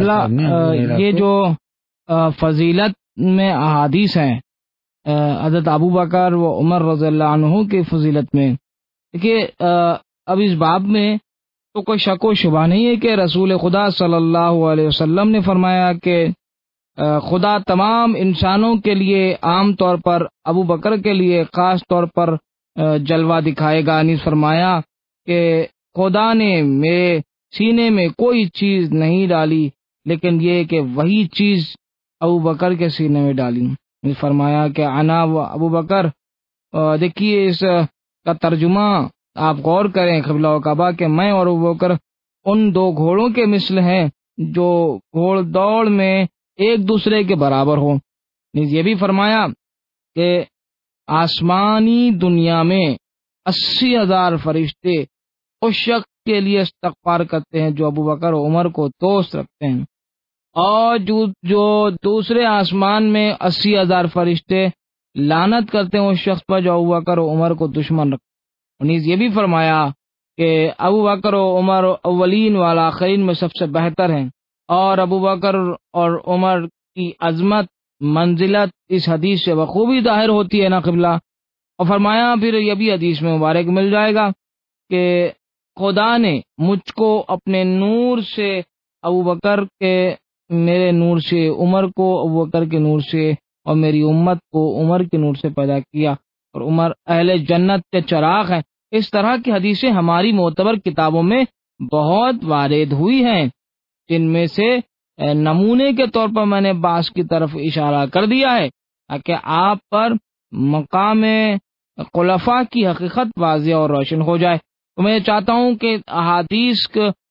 میں یہ جو فضیلت میں احادیث ہیں حضرت ابو بکر و عمر رضی اللہ عنہ کی فضیلت میں، کہ اب اس باب میں تو کوئی شک و شبہ نہیں ہے کہ رسول خدا صلی اللہ علیہ وسلم نے فرمایا کہ خدا تمام انسانوں کے لیے عام طور پر ابو بکر کے لیے خاص طور پر جلوہ دکھائے گا۔ نیز فرمایا کہ خدا نے میرے سینے میں کوئی چیز نہیں ڈالی لیکن یہ کہ وہی چیز ابو بکر کے سینے میں ڈالی۔ نیز فرمایا کہ انا و ابو بکر، دیکھیے اس کا ترجمہ آپ غور کریں قبلہ و کعبہ کہ میں اور ابو بکر ان دو گھوڑوں کے مثل ہیں جو گھوڑ دوڑ میں ایک دوسرے کے برابر ہو۔ نیز یہ بھی فرمایا کہ آسمانی دنیا میں اسی ہزار فرشتے اس شخص کے لیے استغفار کرتے ہیں جو ابو بکر و عمر کو دوست رکھتے ہیں، اور جو جو دوسرے آسمان میں اسی ہزار فرشتے لعنت کرتے ہیں اس شخص پر جو ابو بکر و عمر کو دشمن رکھتے ہیں۔ نیز یہ بھی فرمایا کہ ابو بکر و عمر اولین والا آخرین میں سب سے بہتر ہیں، اور ابو بکر اور عمر کی عظمت منزلت اس حدیث سے بخوبی ظاہر ہوتی ہے نا قبلہ۔ اور فرمایا پھر یہ بھی حدیث میں مبارک مل جائے گا کہ خدا نے مجھ کو اپنے نور سے ابو بکر کے میرے نور سے، عمر کو ابو بکر کے نور سے، اور میری امت کو عمر کے نور سے پیدا کیا، اور عمر اہل جنت کے چراغ ہیں۔ اس طرح کی حدیثیں ہماری معتبر کتابوں میں بہت وارد ہوئی ہیں، جن میں سے نمونے کے طور پر میں نے بعض کی طرف اشارہ کر دیا ہے تاکہ آپ پر مقام خلفاء کی حقیقت واضح اور روشن ہو جائے۔ تو میں چاہتا ہوں کہ احادیث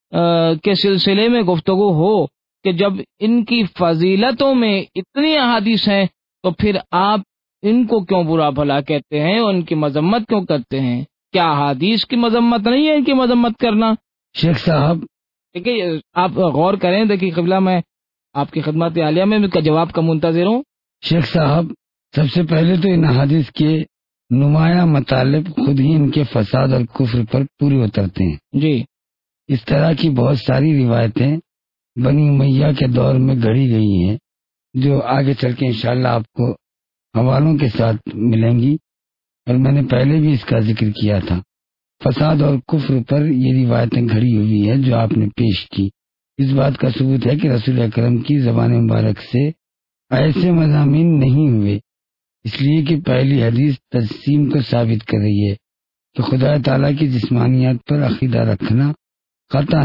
کے سلسلے میں گفتگو ہو کہ جب ان کی فضیلتوں میں اتنی احادیث ہیں تو پھر آپ ان کو کیوں برا بھلا کہتے ہیں اور ان کی مذمت کیوں کرتے ہیں؟ کیا احادیث کی مذمت نہیں ہے ان کی مذمت کرنا؟ شیخ صاحب دیکھیے آپ غور کریں، دیکھیے قبلہ میں آپ کی خدمت عالیہ میں کا جواب کا منتظر ہوں۔ شیخ صاحب سب سے پہلے تو ان حدیث کے نمایاں مطالب خود ہی ان کے فساد اور کفر پر پوری اترتے ہیں۔ جی، اس طرح کی بہت ساری روایتیں بنی امیہ کے دور میں گھڑی گئی ہیں جو آگے چل کے انشاءاللہ آپ کو حوالوں کے ساتھ ملیں گی، اور میں نے پہلے بھی اس کا ذکر کیا تھا۔ فساد اور کفر پر یہ روایتیں گھڑی ہوئی ہے جو آپ نے پیش کی۔ اس بات کا ثبوت ہے کہ رسول اکرم کی زبان مبارک سے ایسے مضامین نہیں ہوئے، اس لیے کہ پہلی حدیث تجسیم کو ثابت کر رہی ہے کہ خدا تعالیٰ کی جسمانیت پر عقیدہ رکھنا قطعاً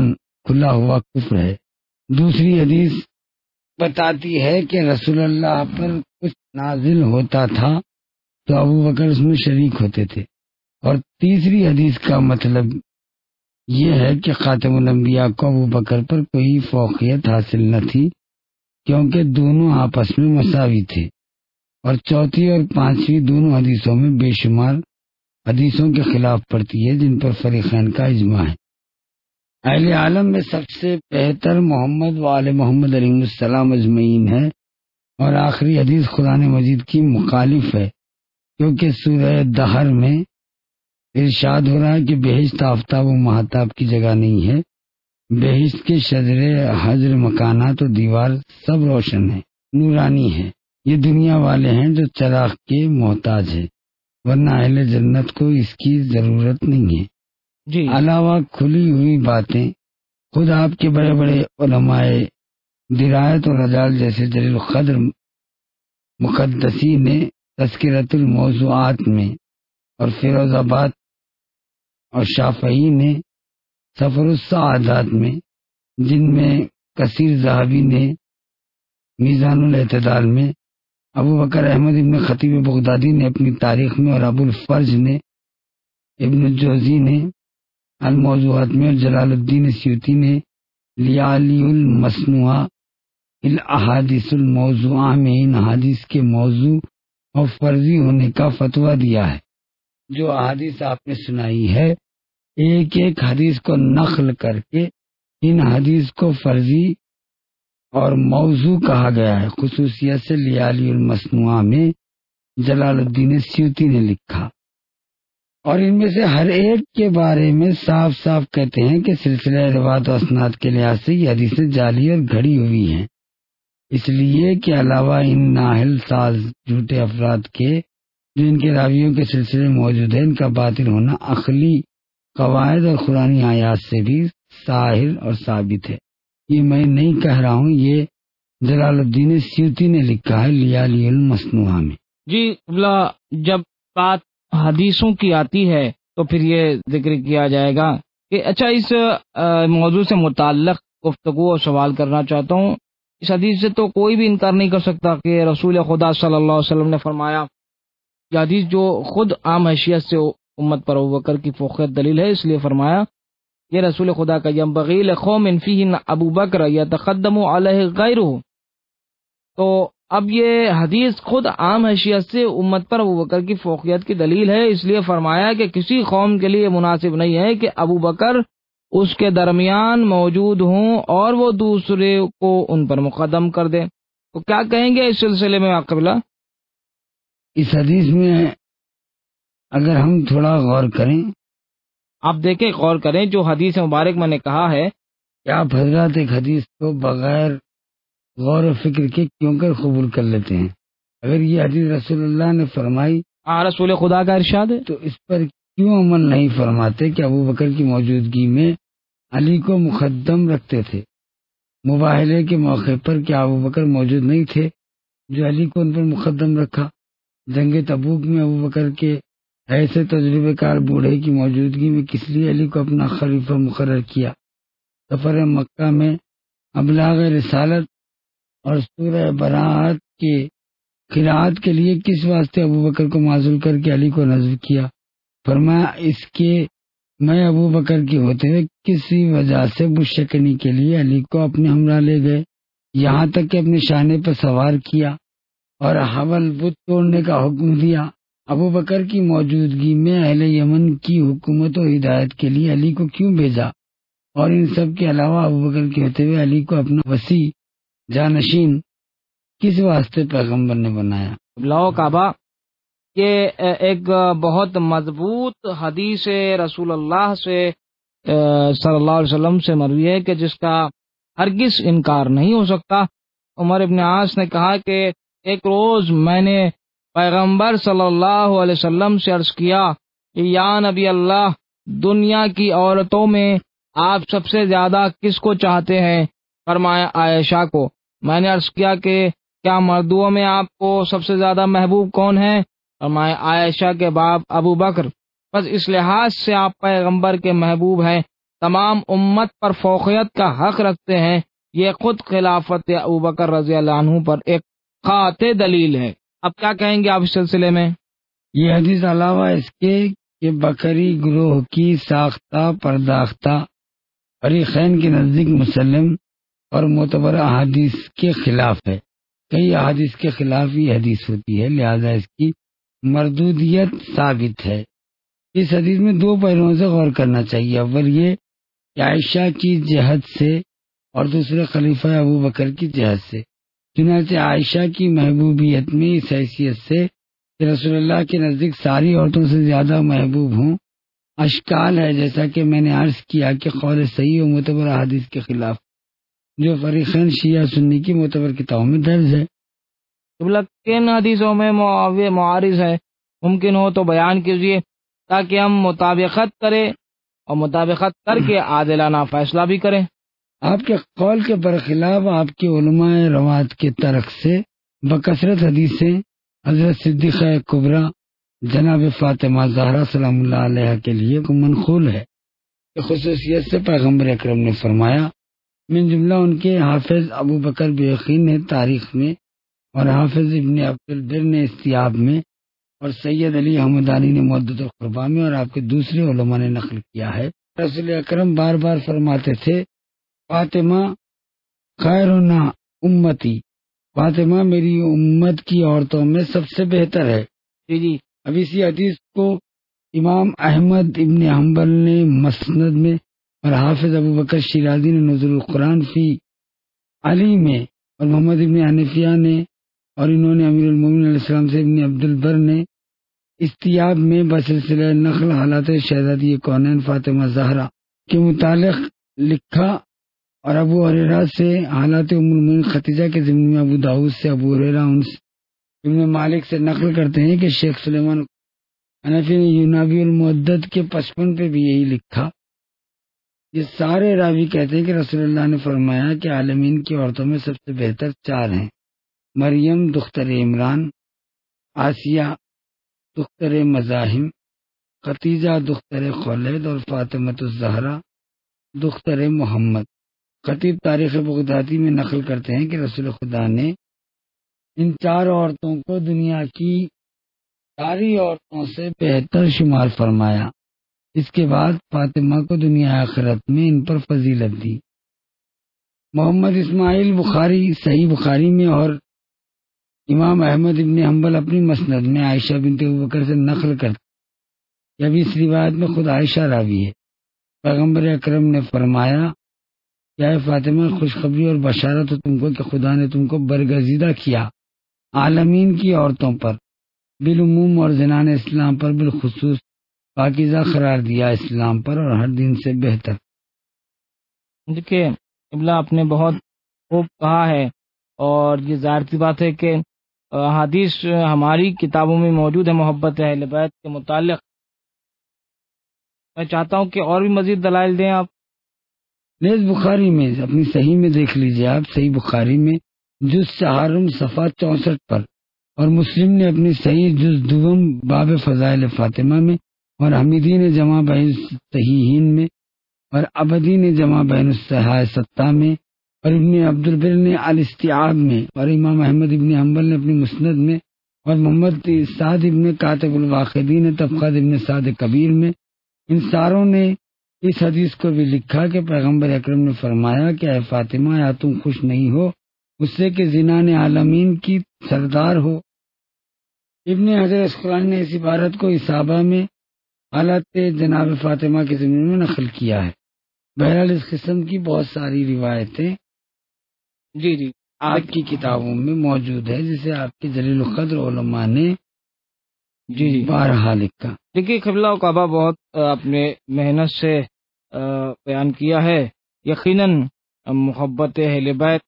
کھلا ہوا کفر ہے۔ دوسری حدیث بتاتی ہے کہ رسول اللہ پر کچھ نازل ہوتا تھا تو ابو بکر اس میں شریک ہوتے تھے۔ اور تیسری حدیث کا مطلب یہ ہے کہ خاتم الانبیاء کو ابو بکر پر کوئی فوقیت حاصل نہ تھی کیونکہ دونوں آپس میں مساوی تھے۔ اور چوتھی اور پانچویں دونوں حدیثوں میں بے شمار حدیثوں کے خلاف پڑتی ہے جن پر فریقین کا اجماع ہے۔ اہل عالم میں سب سے بہتر محمد و آل محمد علیہ السلام اجمعین ہے، اور آخری حدیث قرآن مجید کی مخالف ہے کیونکہ سورہ دہر میں ارشاد ہو رہا ہے کہ بہشت آفتاب و مہتاب کی جگہ نہیں ہے، بہشت کے شجر حجر مکانات و دیوار سب روشن ہے، نورانی ہے، یہ دنیا والے ہیں جو چراغ کے محتاج ہے، ورنہ اہل جنت کو اس کی ضرورت نہیں ہے۔ جی علاوہ کھلی ہوئی باتیں خود آپ کے بڑے بڑے علماء درایت اور رجال جیسے جلیل القدر مقدسی نے تذکرۃ الموضوعات میں، اور فیروز آباد اور شافعی نے سفر السعادات میں، جن میں کثیر ذہبی نے میزان الاعتدال میں، ابو بکر احمد ابن خطیب بغدادی نے اپنی تاریخ میں، اور ابو الفرج نے ابن الجوزی نے الموضوعات میں، اور جلال الدین سیوطی نے لیالی المصنوعہ الاحادیث الموضوعہ میں ان حدیث کے موضوع اور فرضی ہونے کا فتویٰ دیا ہے۔ جو احادیث آپ نے سنائی ہے، ایک ایک حدیث کو نقل کر کے ان حدیث کو فرضی اور موضوع کہا گیا ہے۔ خصوصیت سے لیالی المصنوعہ میں جلال الدین سیوطی نے لکھا، اور ان میں سے ہر ایک کے بارے میں صاف صاف کہتے ہیں کہ سلسلہ روایت و اسناد کے لحاظ سے یہ حدیثیں جعلی اور گھڑی ہوئی ہیں، اس لیے کہ علاوہ ان ناہل ساز جھوٹے افراد کے جو ان کے راویوں کے سلسلے موجود ہیں، ان کا باطل ہونا عقلی قواعد اور قرآنی آیات سے بھی ظاہر اور ثابت ہے۔ یہ میں نہیں کہہ رہا ہوں، یہ جلال الدین سیوطی نے لکھا ہے لیالی المصنوعہ میں۔ جی جب بات حدیثوں کی آتی ہے تو پھر یہ ذکر کیا جائے گا کہ اچھا اس موضوع سے متعلق گفتگو اور سوال کرنا چاہتا ہوں۔ اس حدیث سے تو کوئی بھی انکار نہیں کر سکتا کہ رسول خدا صلی اللہ علیہ وسلم نے فرمایا، یہ حدیث جو خود عام حیثیت سے امت پر ابوبکر کی فوقیت دلیل ہے، اس لیے فرمایا یہ رسول خدا کا ینبغی لقوم فیہم ابو بکر یتقدم علیہ غیرہ۔ تو اب یہ حدیث خود عام حیثیت سے امت پر ابوبکر کی فوقیت کی دلیل ہے، اس لیے فرمایا کہ کسی قوم کے لیے مناسب نہیں ہے کہ ابو بکر اس کے درمیان موجود ہوں اور وہ دوسرے کو ان پر مقدم کر دے۔ تو کیا کہیں گے اس سلسلے میں قبلہ؟ اس حدیث میں اگر ہم تھوڑا غور کریں، آپ دیکھیں غور کریں، جو حدیث مبارک میں نے کہا ہے کہ آپ حضرات ایک حدیث کو بغیر غور و فکر کے کیوں کر قبول کر لیتے ہیں؟ اگر یہ حدیث رسول اللہ نے فرمائی، ہاں رسول خدا کا ارشاد ہے، تو اس پر کیوں عمل نہیں فرماتے کہ ابو بکر کی موجودگی میں علی کو مقدم رکھتے تھے؟ مباہلے کے موقع پر کیا ابو بکر موجود نہیں تھے جو علی کو ان پر مقدم رکھا؟ جنگ تبوک میں ابو بکر کے ایسے تجربے کار بوڑھے کی موجودگی میں کس لیے علی کو اپنا خلیفہ مقرر کیا؟ سفر مکہ میں ابلاغ رسالت اور سورہ براءت کے قراءت کے لیے کس واسطے ابو بکر کو معزول کر کے علی کو نصب کیا؟ فرمایا اس کے میں ابو بکر کے ہوتے ہوئے کسی وجہ سے بشکنی کے لیے علی کو اپنے ہمراہ لے گئے، یہاں تک کہ اپنے شانے پر سوار کیا اور حول بت توڑنے کا حکم دیا۔ ابو بکر کی موجودگی میں اہل یمن کی حکومت و ہدایت کے لیے علی کو کیوں بھیجا؟ اور ان سب کے علاوہ ابو بکر کے ہوتے ہوئے علی کو اپنا وسیع جانشین کس واسطے پیغمبر نے بنایا؟ لاؤ کعبہ یہ ایک بہت مضبوط حدیث رسول اللہ سے صلی اللہ علیہ وسلم سے مروی ہے کہ جس کا ہرگز انکار نہیں ہو سکتا۔ عمر ابن عاص نے کہا کہ ایک روز میں نے پیغمبر صلی اللہ علیہ وسلم سے عرض کیا کہ یا نبی اللہ، دنیا کی عورتوں میں آپ سب سے زیادہ کس کو چاہتے ہیں؟ فرمایا عائشہ کو۔ میں نے عرض کیا کہ کیا مردوں میں آپ کو سب سے زیادہ محبوب کون ہے؟ فرمایا عائشہ کے باپ ابو بکر۔ بس اس لحاظ سے آپ پیغمبر کے محبوب ہیں تمام امت پر فوقیت کا حق رکھتے ہیں، یہ خود خلافت ابوبکر رضی اللہ عنہ پر ایک قاطع دلیل ہے۔ اب کیا کہیں گے آپ اس سلسلے میں؟ یہ حدیث علاوہ اس کے کہ بکری گروہ کی ساختہ پرداختہ فریقین کے نزدیک مسلم اور معتبر احادیث کے خلاف ہے۔ کئی احادیث کے خلاف یہ حدیث ہوتی ہے، لہذا اس کی مردودیت ثابت ہے۔ اس حدیث میں دو پہلوؤں سے غور کرنا چاہیے، اول یہ کہ عائشہ کی جہت سے اور دوسرے خلیفہ ابو بکر کی جہت سے۔ چنانچہ عائشہ کی محبوبیت میں اس حیثیت سے کہ رسول اللہ کے نزدیک ساری عورتوں سے زیادہ محبوب ہوں اشکال ہے، جیسا کہ میں نے عرض کیا کہ قول صحیح و معتبر احادیث کے خلاف جو فریقین شیعہ سنی کی معتبر کتابوں میں درج ہے۔ کن حدیثوں میں معاویہ معارض ہے، ممکن ہو تو بیان کیجیے تاکہ ہم مطابقت کریں اور مطابقت کر کے عادلانہ فیصلہ بھی کریں۔ آپ کے قول کے برخلاف آپ کے علماء روات کے ترک سے بکثرت حدیثیں حضرت صدیقہ کبریٰ جناب فاطمہ زہرا سلام اللہ علیہ کے لیے منقول ہے۔ خصوصیت سے پیغمبر اکرم نے فرمایا، من جملہ ان کے حافظ ابو بکر بیقین نے تاریخ میں اور حافظ ابن عبد البر نے استیاب میں اور سید علی احمدانی نے مدت القربہ میں اور آپ کے دوسرے علماء نے نقل کیا ہے، رسول اکرم بار بار فرماتے تھے، فاطمہ خیرنا امتی، فاطمہ میری امت کی عورتوں میں سب سے بہتر ہے۔ جی جی اب اسی حدیث کو امام احمد ابن حنبل نے مسند میں اور حافظ ابو بکر شیرازی نے نزول القرآن فی علی میں اور محمد ابن حنفیہ نے اور انہوں نے امیر المومنین علیہ السلام سے ابن عبد البر نے استیاب میں بسلسلہ نقل حالات شہزادی کونین فاطمہ زہرا کے متعلق لکھا، اور ابو ہریرہ سے حالات ام المومنین خدیجہ کے ضمن میں ابو داؤد سے ابو ہریرہ ابن مالک سے نقل کرتے ہیں کہ شیخ سلیمان حنفی نے یونابی المعدد کے پچپن پہ بھی یہی لکھا۔ یہ سارے راوی کہتے ہیں کہ رسول اللہ نے فرمایا کہ عالمین کی عورتوں میں سب سے بہتر چار ہیں، مریم دختر عمران، آسیہ دختر مزاحم، خدیجہ دختر خولید اور فاطمۃ الزہرا دختر محمد۔ خطیب تاریخ بغدادی میں نقل کرتے ہیں کہ رسول خدا نے ان چار عورتوں کو دنیا کی ساری عورتوں سے بہتر شمار فرمایا، اس کے بعد فاطمہ کو دنیا آخرت میں ان پر فضیلت دی۔ محمد اسماعیل بخاری صحیح بخاری میں اور امام احمد ابن حنبل اپنی مسند میں عائشہ بنت ابوبکر سے نقل کرتے، اب اس روایت میں خود عائشہ راوی ہے۔ پیغمبر اکرم نے فرمایا، کیا ہے فاطمہ، خوشخبری اور بشارت ہو تم کو کہ خدا نے تم کو برگزیدہ کیا عالمین کی عورتوں پر بالعموم اور زنان اسلام پر بالخصوص، پاکیزہ قرار دیا اسلام پر اور ہر دن سے بہتر۔ دیکھیے قبلہ آپ نے بہت خوب کہا ہے، اور یہ ظاہر سی بات ہے کہ حدیث ہماری کتابوں میں موجود ہے محبت اہل بیت کے متعلق۔ میں چاہتا ہوں کہ اور بھی مزید دلائل دیں آپ۔ نیز بخاری میں اپنی صحیح میں دیکھ لیجئے آپ، صحیح بخاری میں جز چہارم صفحہ چونسٹھ پر، اور مسلم نے اپنی صحیح جز دوم باب فضائل فاطمہ میں، اور حمیدی نے جمع بین صحیحین میں، اور عبدی نے جمع بین الصحاح ستہ میں، اور ابن عبد البر نے الاستیعاب میں، اور امام احمد ابن حنبل نے اپنی مسند میں، اور محمد سعد ابن کاتب الواقدی نے طبقات ابن سعد کبیر میں، ان ساروں نے اس حدیث کو بھی لکھا کہ پیغمبر اکرم نے فرمایا کہ اے فاطمہ، یا تم خوش نہیں ہو اس سے کہ زنان عالمین کی سردار ہو۔ ابن حجر اسقلانی نے اس عبارت کو اصابہ میں حالت جناب فاطمہ کے ضمن میں نقل کیا ہے۔ بہرحال اس قسم کی بہت ساری روایتیں جی جی آپ کی کتابوں میں موجود ہے، جسے آپ کے جلیل القدر علماء نے جی جی بارہا لکھا۔ دیکھیے قبلہ و کعبہ بہت اپنے محنت سے بیان کیا ہے۔ یقیناً محبت اہل بیت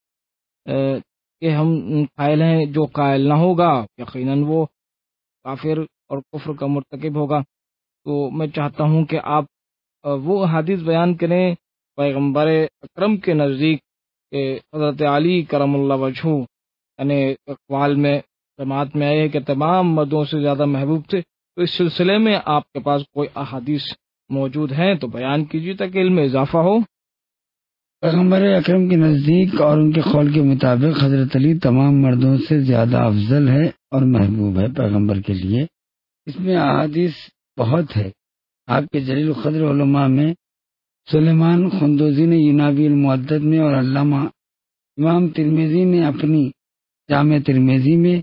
کہ ہم قائل ہیں، جو قائل نہ ہوگا یقیناً وہ کافر اور کفر کا مرتکب ہوگا۔ تو میں چاہتا ہوں کہ آپ وہ حدیث بیان کریں پیغمبر اکرم کے نزدیک کہ حضرت علی کرم اللہ وجہہ یعنی اقوال میں جماعت میں آئے کہ تمام مردوں سے زیادہ محبوب تھے، تو اس سلسلے میں آپ کے پاس کوئی احادیث موجود ہیں تو بیان کیجیے تاکہ علم میں اضافہ ہو۔ پیغمبر اکرم کے نزدیک اور ان کے قول کے مطابق حضرت علی تمام مردوں سے زیادہ افضل ہے اور محبوب ہے پیغمبر کے لیے۔ اس میں احادیث بہت ہے۔ آپ کے جلیل القدر علماء میں سلیمان خندوزی نے ینابی المعدد میں اور علامہ امام ترمذی نے اپنی جامع ترمذی میں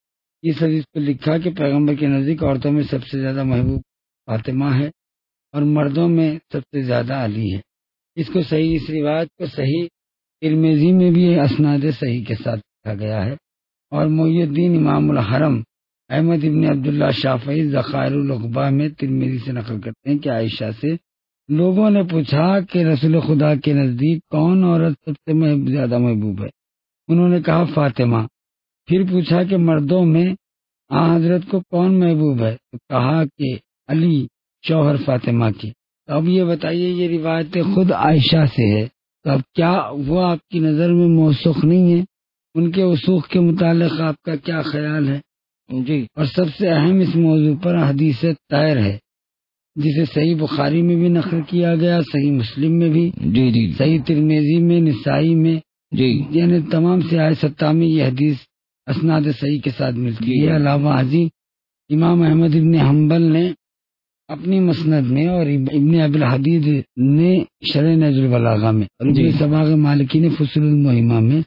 اس حدیث کو لکھا کہ پیغمبر کے نزدیک عورتوں میں سب سے زیادہ محبوب فاطمہ ہے اور مردوں میں سب سے زیادہ علی ہے۔ اس کو صحیح اس روایت کو صحیح ترمذی میں بھی اسناد صحیح کے ساتھ لکھا گیا ہے، اور محی الدین امام الحرم احمد ابن عبداللہ شافعی ذخائر العقبہ میں ترمذی سے نقل کرتے ہیں کہ عائشہ سے لوگوں نے پوچھا کہ رسول خدا کے نزدیک کون عورت سب سے محب زیادہ محبوب ہے؟ انہوں نے کہا فاطمہ۔ پھر پوچھا کہ مردوں میں آ حضرت کو کون محبوب ہے؟ تو کہا کہ علی شوہر فاطمہ کی۔ تو اب یہ بتائیے، یہ روایت خود عائشہ سے ہے، تو اب کیا وہ آپ کی نظر میں موثوق نہیں ہے؟ ان کے وثوق کے متعلق آپ کا کیا خیال ہے؟ جی، اور سب سے اہم اس موضوع پر حدیث طاہر ہے جسے صحیح بخاری میں بھی نقل کیا گیا، صحیح مسلم میں بھی، جی جی صحیح ترمذی میں، نسائی میں، جی یعنی تمام سیاہ ستہ میں یہ حدیث اسناد صحیح کے ساتھ ملتی ہے۔ علاوہ ازیں امام احمد ابن حنبل نے اپنی مسند میں اور ابن ابی الحدید نے شرح نہج البلاغہ میں اور ابن سباغ مالکی نے فصول المہمہ میں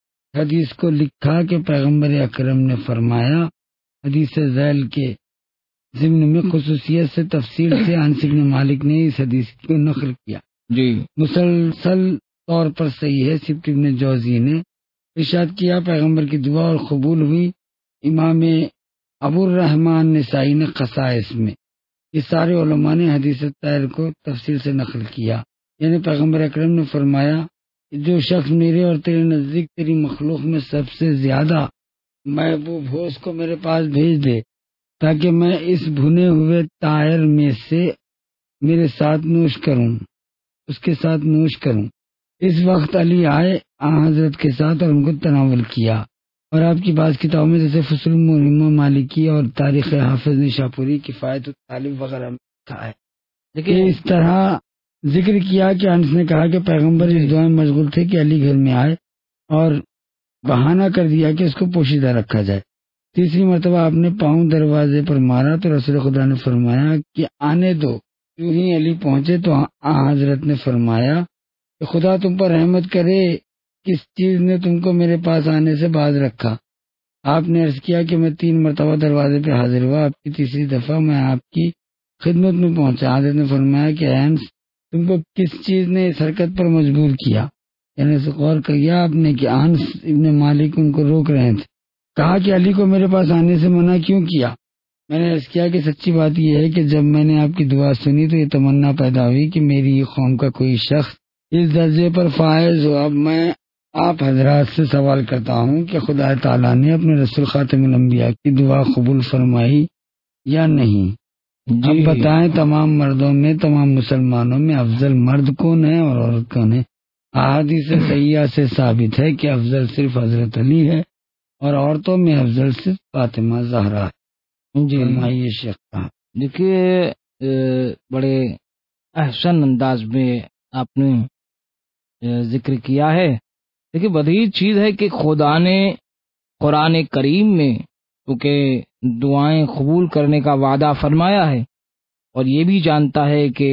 حدیث کو لکھا کہ پیغمبر اکرم نے فرمایا، حدیث ذیل کے ضمن میں خصوصیت سے تفصیل سے انس بن مالک نے اس حدیث کو نقل کیا، جی مسلسل طور پر صحیح ہے۔ سبت ابن جوزی نے ارشاد کیا پیغمبر کی دعا اور قبول ہوئی۔ امام ابو الرحمن نسائی نے خصائص میں، یہ سارے علماء نے حدیث طاہر کو تفصیل سے نقل کیا، یعنی پیغمبر اکرم نے فرمایا کہ جو شخص میرے اور تیرے نزدیک تیری مخلوق میں سب سے زیادہ محبوب ہو اس کو میرے پاس بھیج دے تاکہ میں اس بھنے ہوئے طاہر میں سے میرے ساتھ نوش کروں اس کے ساتھ نوش کروں۔ اس وقت علی آئے آ حضرت کے ساتھ اور ان کو تناول کیا، اور آپ کی بعض کتابوں میں جیسے فصول المہمہ مالکی اور تاریخ حافظ نشاپوری کفایت الطالب وغیرہ میں لکھا ہے۔ لیکن اس طرح ذکر کیا کہ انس نے کہا کہ پیغمبر اس دعا میں مشغول تھے کہ علی گھر میں آئے، اور بہانہ کر دیا کہ اس کو پوشیدہ رکھا جائے۔ تیسری مرتبہ آپ نے پاؤں دروازے پر مارا تو رسول خدا نے فرمایا کہ آنے دو۔ یوں ہی علی پہنچے تو آ حضرت نے فرمایا کہ خدا تم پر رحمت کرے، کس چیز نے تم کو میرے پاس آنے سے باز رکھا؟ آپ نے عرض کیا کہ میں تین مرتبہ دروازے پہ حاضر ہوا، آپ کی تیسری دفعہ میں آپ کی خدمت میں پہنچا۔ حضرت نے فرمایا کہ انس تم کو کس چیز نے اس حرکت پر مجبور کیا؟ یعنی غور کیا آپ نے کہ انس ابن مالک ان کو روک رہے تھے۔ کہا کہ علی کو میرے پاس آنے سے منع کیوں کیا؟ میں نے عرض کیا کہ سچی بات یہ ہے کہ جب میں نے آپ کی دعا سنی تو یہ تمنا پیدا ہوئی کہ میری قوم کا کوئی شخص اس درجے پر فائز ہو۔ اب میں آپ حضرات سے سوال کرتا ہوں کہ خدا تعالیٰ نے اپنے رسول خاتم الانبیاء کی دعا قبول فرمائی یا نہیں؟ جی اب بتائیں، تمام مردوں میں، تمام مسلمانوں میں افضل مرد کون ہے اور عورت کون ہے؟ احادیث صحیحہ سے ثابت ہے کہ افضل صرف حضرت علی ہے اور عورتوں میں افضل صرف فاطمہ زہرا ہے۔ جی فرمائیے شیخ صاحب۔ دیکھیے، بڑے احسن انداز میں آپ نے ذکر کیا ہے۔ دیکھیے، بدیہی چیز ہے کہ خدا نے قرآن کریم میں کیونکہ دعائیں قبول کرنے کا وعدہ فرمایا ہے، اور یہ بھی جانتا ہے کہ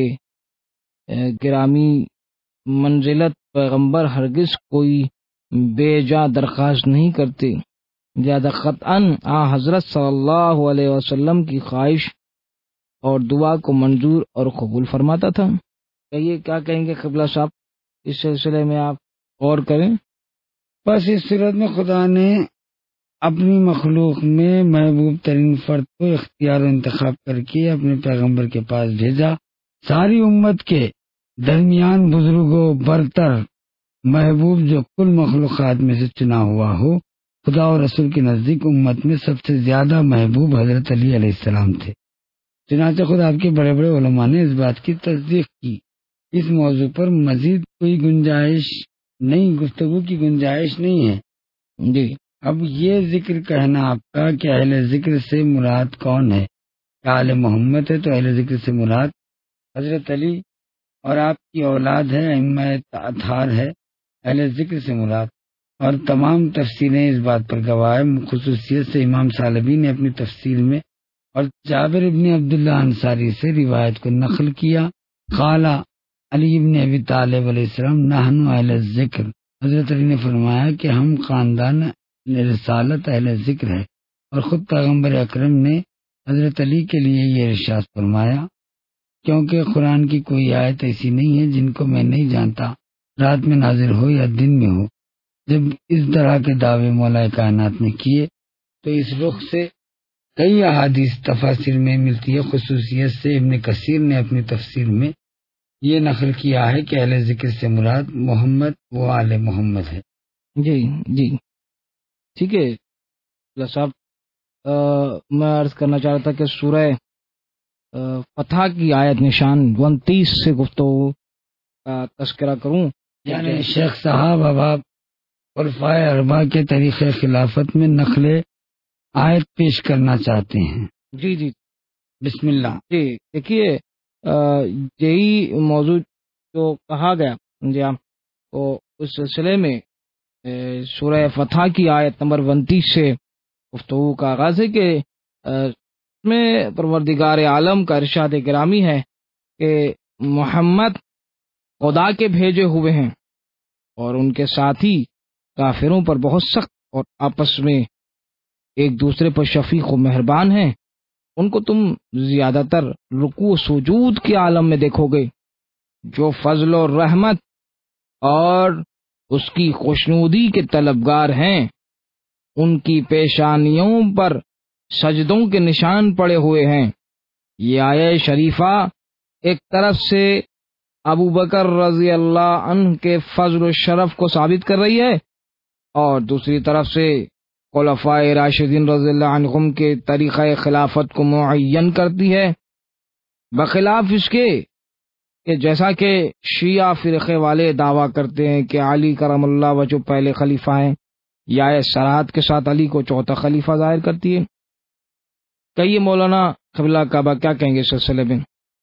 گرامی منزلت پیغمبر ہرگز کوئی بے جا درخواست نہیں کرتے، زیادہ قطعاً آ حضرت صلی اللہ علیہ وسلم کی خواہش اور دعا کو منظور اور قبول فرماتا تھا۔ کہیے کیا کہیں گے قبلہ صاحب، اس سلسلے میں آپ غور کریں۔ بس اس صورت میں خدا نے اپنی مخلوق میں محبوب ترین فرد کو اختیار و انتخاب کر کے اپنے پیغمبر کے پاس بھیجا۔ ساری امت کے درمیان بزرگوں برتر محبوب جو کل مخلوقات میں سے چنا ہوا ہو، خدا اور رسول کے نزدیک امت میں سب سے زیادہ محبوب حضرت علی علیہ السلام تھے۔ چنانچہ خود آپ کے بڑے بڑے علماء نے اس بات کی تصدیق کی۔ اس موضوع پر مزید کوئی گنجائش نہیں، گفتگو کی گنجائش نہیں ہے۔ جی اب یہ ذکر کہنا آپ کا کہ اہل ذکر سے مراد کون ہے، کہ آل محمد ہے تو اہل ذکر سے مراد حضرت علی اور آپ کی اولاد ہے، ائمہ اطہار ہے، اہل ذکر سے مراد، اور تمام تفسیریں اس بات پر گواہ ہیں۔ خصوصیت سے امام ثعلبی نے اپنی تفسیر میں اور جابر ابن عبداللہ انصاری سے روایت کو نقل کیا، قال علی ابن ابی طالب علیہ السلام نحن اہل الذکر، حضرت علی نے فرمایا کہ ہم خاندان رسالت اہل ذکر ہے، اور خود پیغمبر اکرم نے حضرت علی کے لیے یہ ارشاد فرمایا، کیونکہ قرآن کی کوئی آیت ایسی نہیں ہے جن کو میں نہیں جانتا، رات میں نازل ہو یا دن میں ہو۔ جب اس طرح کے دعوے مولا کائنات نے کیے تو اس رخ سے کئی احادیث تفاسیر میں ملتی ہے۔ خصوصیت سے ابن کثیر نے اپنی تفسیر میں یہ نقل کیا ہے کہ اہل ذکر سے مراد محمد و آل محمد ہے۔ جی جی ٹھیک ہے صاحب، میں عرض کرنا چاہ رہا تھا کہ سورہ فتح کی آیت نشان انتیس سے گفتگو کا تذکرہ کروں، یعنی شیخ صاحب اب آپ خلفائے اربعہ کے طریقے خلافت میں نقل آیت پیش کرنا چاہتے ہیں۔ جی جی بسم اللہ۔ جی دیکھیے، یہی موضوع جو کہا گیا جی ہاں، تو اس سلسلے میں سورہ فتح کی آیت نمبر انتیس سے گفتگو کا آغاز ہے کہ اس میں پروردگار عالم کا ارشاد گرامی ہے کہ محمد خدا کے بھیجے ہوئے ہیں اور ان کے ساتھی کافروں پر بہت سخت اور آپس میں ایک دوسرے پر شفیق و مہربان ہیں۔ ان کو تم زیادہ تر رکوع و سجود کے عالم میں دیکھو گے، جو فضل و رحمت اور اس کی خوشنودی کے طلبگار ہیں، ان کی پیشانیوں پر سجدوں کے نشان پڑے ہوئے ہیں۔ یہ آیہ شریفہ ایک طرف سے ابو بکر رضی اللہ عنہ کے فضل و شرف کو ثابت کر رہی ہے، اور دوسری طرف سے خلفائے راشدین رضی اللہ عنہم کے طریقہ خلافت کو معین کرتی ہے، بخلاف اس کے کہ جیسا کہ شیعہ فرقے والے دعویٰ کرتے ہیں کہ علی کرم اللہ وجہ پہلے خلیفہ ہیں، یا صراحت کے ساتھ علی کو چوتھا خلیفہ ظاہر کرتی ہے۔ کہیے مولانا قبلہ کعبہ کیا کہیں گے اس سلسلے میں؟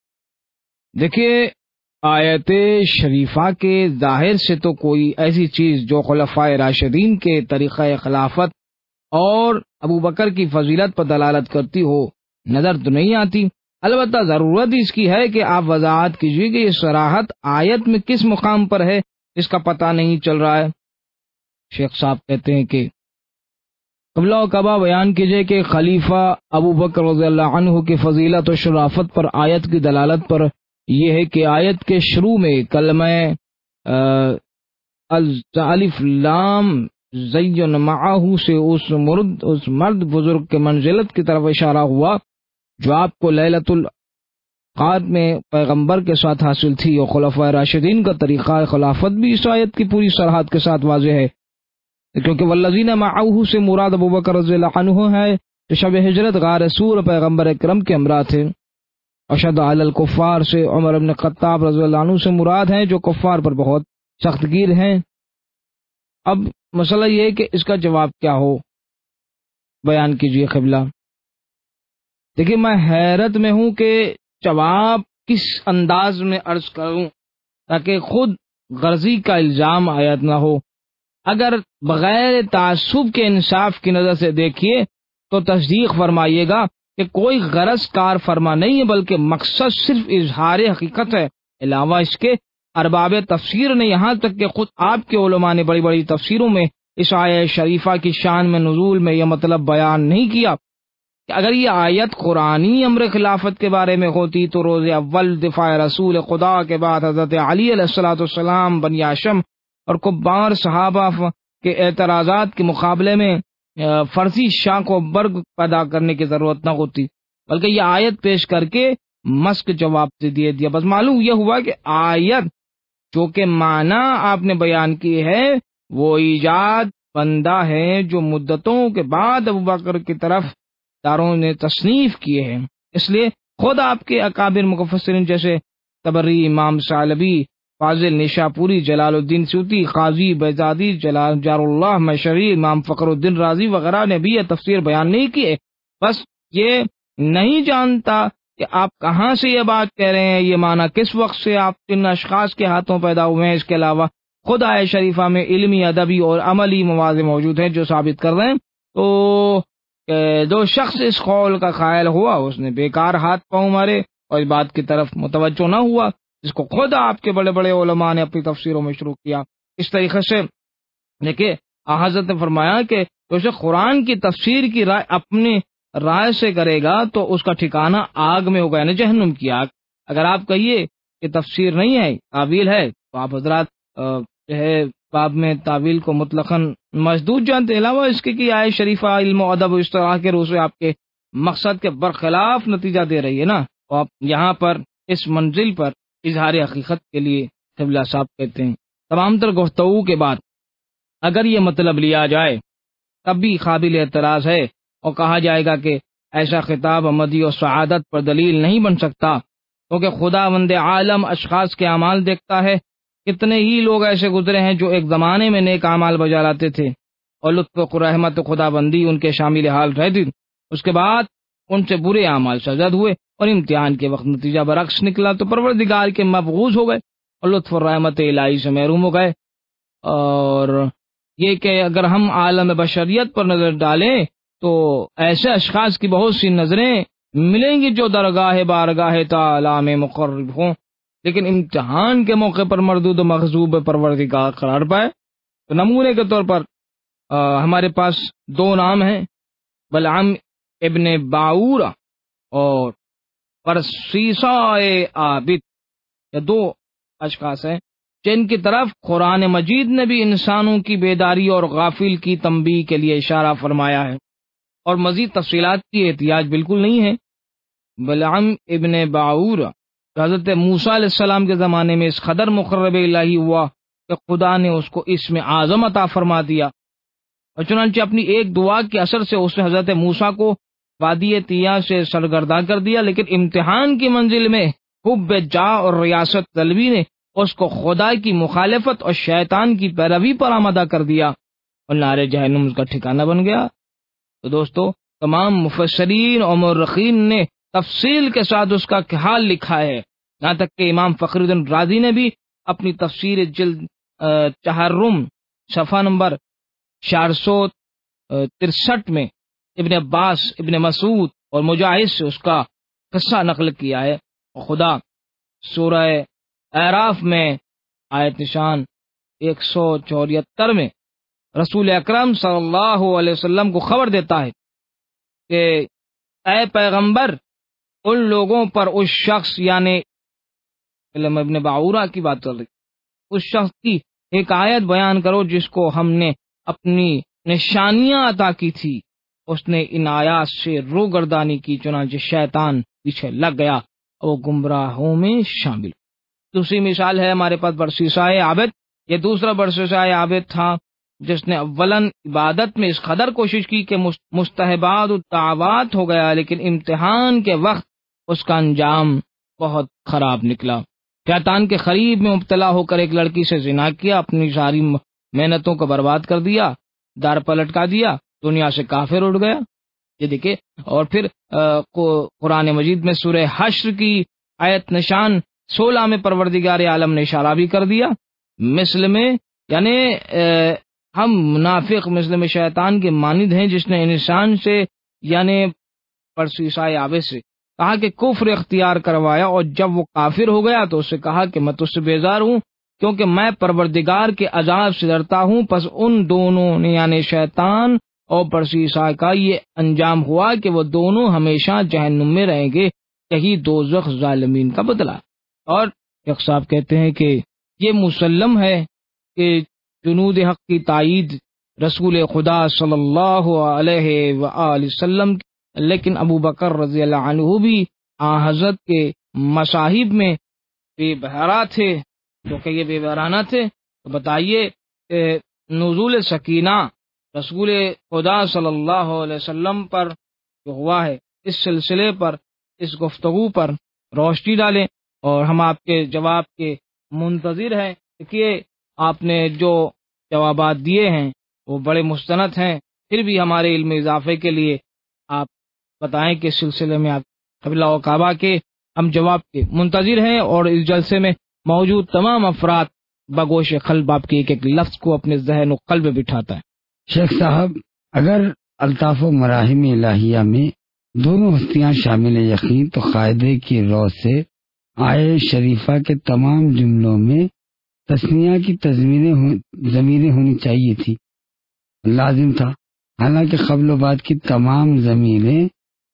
دیکھیے، آیت شریفہ کے ظاہر سے تو کوئی ایسی چیز جو خلفائے راشدین کے طریقہ خلافت اور ابو بکر کی فضیلت پر دلالت کرتی ہو نظر تو نہیں آتی، البتہ ضرورت اس کی ہے کہ آپ وضاحت کیجیے کہ یہ صراحت آیت میں کس مقام پر ہے، اس کا پتہ نہیں چل رہا ہے۔ شیخ صاحب کہتے ہیں کہ قبلہ و کعبہ بیان کیجیے کہ خلیفہ ابو بکر رضی اللہ عنہ کی فضیلت و شرافت پر آیت کی دلالت پر یہ ہے کہ آیت کے شروع میں کلمہ الف لام زین معاہو سے اس مرد اس مرد بزرگ کے منزلت کی طرف اشارہ ہوا جو آپ کو لیلۃ القدر میں پیغمبر کے ساتھ حاصل تھی، اور خلفائے راشدین کا طریقہ خلافت بھی اس آیت کی پوری صراحت کے ساتھ واضح ہے، کیونکہ والذین معاہو سے مراد ابو بکر رضی اللہ عنہ ہے جو شب ہجرت غار سور پیغمبر اکرم کے ہمراہ تھے، اشد علی الکفار سے عمر بن خطاب رضی اللہ عنہ سے مراد ہیں جو کفار پر بہت سخت گیر ہیں۔ اب مسئلہ یہ ہے کہ اس کا جواب کیا ہو، بیان کیجیے قبلہ۔ دیکھیے، میں حیرت میں ہوں کہ جواب کس انداز میں عرض کروں تاکہ خود غرضی کا الزام عائد نہ ہو۔ اگر بغیر تعصب کے انصاف کی نظر سے دیکھیے تو تصدیق فرمائیے گا کہ کوئی غرض کار فرما نہیں ہے، بلکہ مقصد صرف اظہار حقیقت ہے۔ علاوہ اس کے ارباب تفسیر نے یہاں تک کہ خود آپ کے علماء نے بڑی بڑی تفسیروں میں اس آیہ شریفہ کی شان میں نزول میں یہ مطلب بیان نہیں کیا کہ اگر یہ آیت قرآنی امر خلافت کے بارے میں ہوتی تو روز اول دفاع رسول خدا کے بعد حضرت علی علیہ الصلوۃ والسلام بنی ہاشم اور کبار صحابہ کے اعتراضات کے مقابلے میں فرضی شاق و برگ پیدا کرنے کی ضرورت نہ ہوتی، بلکہ یہ آیت پیش کر کے مسک جواب سے دے دیا۔ بس معلوم یہ ہوا کہ آیت جو کہ معنی آپ نے بیان کی ہے وہ ایجاد بندہ ہے جو مدتوں کے بعد ابو بکر کی طرف داروں نے تصنیف کیے ہیں، اس لیے خود آپ کے اکابر مفسرین جیسے طبری، امام ثعلبی، فاضل نشاپوری، جلال الدین سیوطی، قاضی بیزادی، جلال جار اللہ مشری، امام فخر الدین رازی وغیرہ نے بھی یہ تفسیر بیان نہیں کی ہے۔ بس یہ نہیں جانتا کہ آپ کہاں سے یہ بات کہہ رہے ہیں، یہ معنی کس وقت سے آپ جن اشخاص کے ہاتھوں پیدا ہوئے ہیں، اس کے علاوہ خود آیت شریفہ میں علمی، ادبی اور عملی مواضع موجود ہیں جو ثابت کر رہے ہیں۔ تو جو شخص اس قول کا قائل ہوا اس نے بیکار ہاتھ پاؤں مارے اور اس بات کی طرف متوجہ نہ ہوا جس کو خود آپ کے بڑے بڑے علماء نے اپنی تفسیروں میں شروع کیا۔ اس طریقے سے دیکھیے حضرت نے فرمایا کہ جو شخص قرآن کی تفسیر کی رائے اپنی رائے سے کرے گا تو اس کا ٹھکانہ آگ میں ہوگا، یعنی جہنم کی آگ۔ اگر آپ کہیے کہ تفسیر نہیں ہے، تعویل ہے، تو آپ حضرات جو ہے باب میں تعویل کو مطلقاً مشدود جانتے، علاوہ اس کے کہ آیت شریفہ علم و ادب و اس طرح کے روح سے آپ کے مقصد کے برخلاف نتیجہ دے رہی ہے نا، تو آپ یہاں پر اس منزل پر اظہار حقیقت کے لیے قبلہ صاحب کہتے ہیں۔ تمام تر گفتگو کے بعد اگر یہ مطلب لیا جائے تب بھی قابل اعتراض ہے اور کہا جائے گا کہ ایسا خطاب امدی و سعادت پر دلیل نہیں بن سکتا، کیونکہ خدا بند عالم اشخاص کے اعمال دیکھتا ہے۔ کتنے ہی لوگ ایسے گزرے ہیں جو ایک زمانے میں نیک اعمال بجا لاتے تھے اور لطف و رحمت خدا بندی ان کے شامل حال رہتی، اس کے بعد ان سے برے اعمال سرزد ہوئے اور امتحان کے وقت نتیجہ برعکس نکلا تو پروردگار کے مبغوض ہو گئے اور لطف و رحمت الہی سے محروم ہو گئے۔ اور یہ کہ اگر ہم عالم بشریت پر نظر ڈالیں تو ایسے اشخاص کی بہت سی نظریں ملیں گی جو درگاہ بارگاہ تعالی میں مقرب ہوں لیکن امتحان کے موقع پر مردود و مغضوب پروردگار قرار پائے۔ تو نمونے کے طور پر آ, ہمارے پاس دو نام ہیں، بلعم ابن باورا اور پرسیسا عابد، یہ دو اشخاص ہیں جن کی طرف قرآن مجید نے بھی انسانوں کی بیداری اور غافل کی تنبیہ کے لیے اشارہ فرمایا ہے اور مزید تفصیلات کی احتیاج بالکل نہیں ہے۔ بلعم ابن باورا حضرت موسیٰ علیہ السلام کے زمانے میں اس قدر مقرب الہی ہوا کہ خدا نے اس کو اسم اعظم عطا فرما دیا اور چنانچہ اپنی ایک دعا کے اثر سے اس نے حضرت موسیٰ کو وادی طیہ سے سرگرداں کر دیا، لیکن امتحان کی منزل میں حب جاہ اور ریاست طلبی نے اس کو خدا کی مخالفت اور شیطان کی پیروی پر آمادہ کر دیا اور نارے جہنم اس کا ٹھکانہ بن گیا۔ تو دوستو تمام مفسرین اور مورخین نے تفصیل کے ساتھ اس کا حال لکھا ہے، یہاں تک کہ امام فخر الدین رازی نے بھی اپنی تفسیر جلد چہرم صفحہ نمبر چار سو ترسٹھ میں ابن عباس، ابن مسعود اور مجاہد سے اس کا قصہ نقل کیا ہے۔ خدا سورہ اعراف میں آیت نشان ایک سو چوہتر میں رسول اکرم صلی اللہ علیہ وسلم کو خبر دیتا ہے کہ اے پیغمبر ان لوگوں پر اس شخص یعنی علم ابن باورا کی بات کر رہی اس شخص کی ایک آیت بیان کرو جس کو ہم نے اپنی نشانیاں عطا کی تھی، اس نے ان آیات سے روگردانی کی، چنانچہ شیطان پیچھے لگ گیا اور وہ گمراہوں میں شامل۔ دوسری مثال ہے ہمارے پاس برسیسہ عابد، یہ دوسرا برسیسہ عابد تھا جس نے اولاً عبادت میں اس قدر کوشش کی کہ مستحبات و طاعات ہو گیا، لیکن امتحان کے وقت اس کا انجام بہت خراب نکلا۔ شیطان کے قریب میں مبتلا ہو کر ایک لڑکی سے زنا کیا، اپنی ساری محنتوں کو برباد کر دیا، دار پلٹکا دیا، دنیا سے کافر اٹھ گیا۔ یہ دیکھیں، اور پھر قرآن مجید میں سورہ حشر کی آیت نشان سولہ میں پروردگار عالم نے اشارہ بھی کر دیا مثل میں، یعنی ہم منافق مثل میں شیطان کے مانند ہیں جس نے انسان سے یعنی پرسیسہ عابد سے کہا کہ کفر اختیار کروایا، اور جب وہ کافر ہو گیا تو اس سے کہا کہ میں تجھ سے بیزار ہوں کیونکہ میں پروردگار کے عذاب سے ڈرتا ہوں۔ پس ان دونوں نے یعنی شیطان اور پرسیسہ کا یہ انجام ہوا کہ وہ دونوں ہمیشہ جہنم میں رہیں گے، یہی دوزخ ظالمین کا بدلہ۔ اور شیخ صاحب کہتے ہیں کہ یہ مسلم ہے کہ جنود حق کی تائید رسول خدا صلی اللہ علیہ وآلہ وسلم، لیکن ابو بکر رضی اللہ عنہ بھی آن حضرت کے مصاحب میں بے بہرا تھے، کیونکہ یہ بے بہرانہ تھے۔ تو بتائیے کہ نزول سکینہ رسول خدا صلی اللہ علیہ وسلم پر جو ہوا ہے، اس سلسلے پر، اس گفتگو پر روشنی ڈالیں اور ہم آپ کے جواب کے منتظر ہیں۔ دیکھیے آپ نے جو جوابات دیے ہیں وہ بڑے مستند ہیں، پھر بھی ہمارے علم اضافے کے لیے آپ بتائیں کہ اس سلسلے میں آپ قبلہ و کعبہ کے ہم جواب کے منتظر ہیں، اور اس جلسے میں موجود تمام افراد بگوش قلب آپ کے ایک ایک لفظ کو اپنے ذہن و قلب میں بٹھاتا ہے۔ شیخ صاحب، اگر الطاف و مراحم الہیہ میں دونوں ہستیاں شامل یقین تو قاعدے کی رو سے آئے شریفہ کے تمام جملوں میں تثنیہ کی ضمیریں ہونی چاہیے تھی، لازم تھا، حالانکہ قبل و بعد کی تمام ضمیریں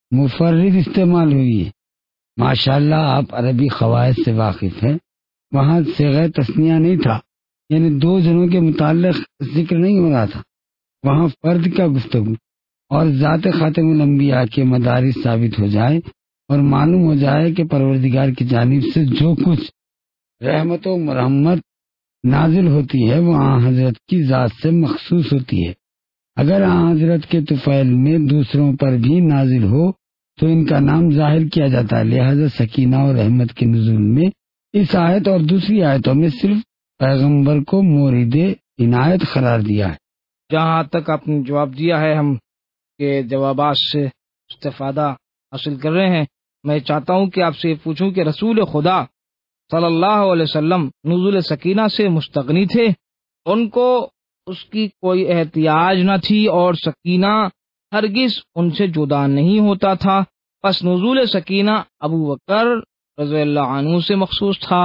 مفرد استعمال ہوئی ہے۔ ماشاءاللہ آپ عربی قواعد سے واقف ہیں، وہاں صیغہ تثنیہ نہیں تھا، یعنی دو جنوں کے متعلق ذکر نہیں ہو رہا تھا، وہاں فرد کا گفتگو اور ذات خاتم الانبیاء کے مدارس ثابت ہو جائے اور معلوم ہو جائے کہ پروردگار کی جانب سے جو کچھ رحمت و مرحمت نازل ہوتی ہے وہ آن حضرت کی ذات سے مخصوص ہوتی ہے۔ اگر آن حضرت کے طفیل میں دوسروں پر بھی نازل ہو تو ان کا نام ظاہر کیا جاتا ہے، لہذا سکینہ اور رحمت کے نزول میں اس آیت اور دوسری آیتوں میں صرف پیغمبر کو مورد عنایت قرار دیا ہے۔ جہاں تک آپ نے جواب دیا ہے، ہم کے جوابات سے استفادہ حاصل کر رہے ہیں۔ میں چاہتا ہوں کہ آپ سے پوچھوں کہ رسول خدا صلی اللہ علیہ وسلم نزول سکینہ سے مستغنی تھے، ان کو اس کی کوئی احتیاج نہ تھی اور سکینہ ہرگز ان سے جدا نہیں ہوتا تھا، پس نزول سکینہ ابو بکر رضی اللہ عنہ سے مخصوص تھا۔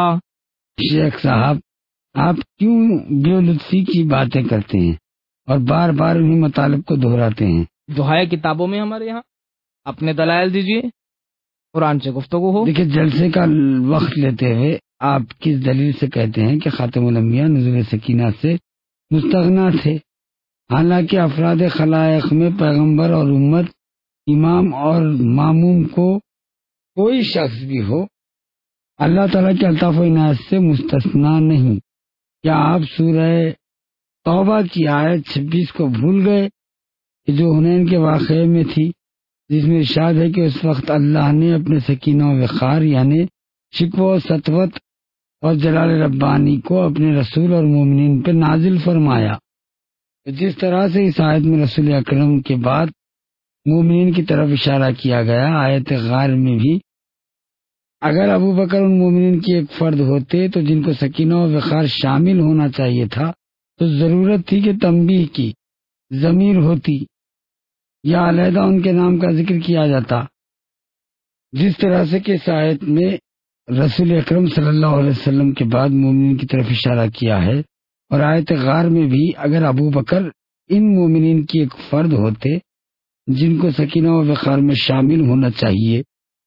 شیخ صاحب، آپ کیوں بے لطفی کی باتیں کرتے ہیں اور بار بار انہیں مطالب کو دہراتے ہیں؟ جو ہے کتابوں میں ہمارے یہاں، اپنے دلائل دیجیے، قرآن سے گفتگو ہو۔ دیکھیے، جلسے کا وقت لیتے ہوئے آپ کس دلیل سے کہتے ہیں کہ خاتم الانبیاء نزول سکینہ سے مستغنا تھے، حالانکہ افراد خلائق میں پیغمبر اور امت، امام اور ماموم کو کوئی شخص بھی ہو اللہ تعالیٰ کے الطاف و عنایت سے مستثنا نہیں؟ کیا آپ سورہ توبہ کی آیت چھبیس کو بھول گئے کہ جو حنین کے واقعے میں تھی، جس میں ارشاد ہے کہ اس وقت اللہ نے اپنے سکینہ و وقار یعنی شکوہ و سطوت اور جلال ربانی کو اپنے رسول اور مومنین پر نازل فرمایا؟ جس طرح سے اس آیت میں رسول اکرم کے بعد مومنین کی طرف اشارہ کیا گیا، آیت غار میں بھی اگر ابو بکر ان مومنین کی ایک فرد ہوتے تو جن کو سکینہ و وقار شامل ہونا چاہیے تھا، تو ضرورت تھی کہ تنبیہ کی ضمیر ہوتی یا علیحدہ ان کے نام کا ذکر کیا جاتا، جس طرح سے کہ اس آیت میں رسول اکرم صلی اللہ علیہ وسلم کے بعد مومنین کی طرف اشارہ کیا ہے، اور آیت غار میں بھی اگر ابو بکر ان مومنین کی ایک فرد ہوتے جن کو سکینہ و وقار میں شامل ہونا چاہیے،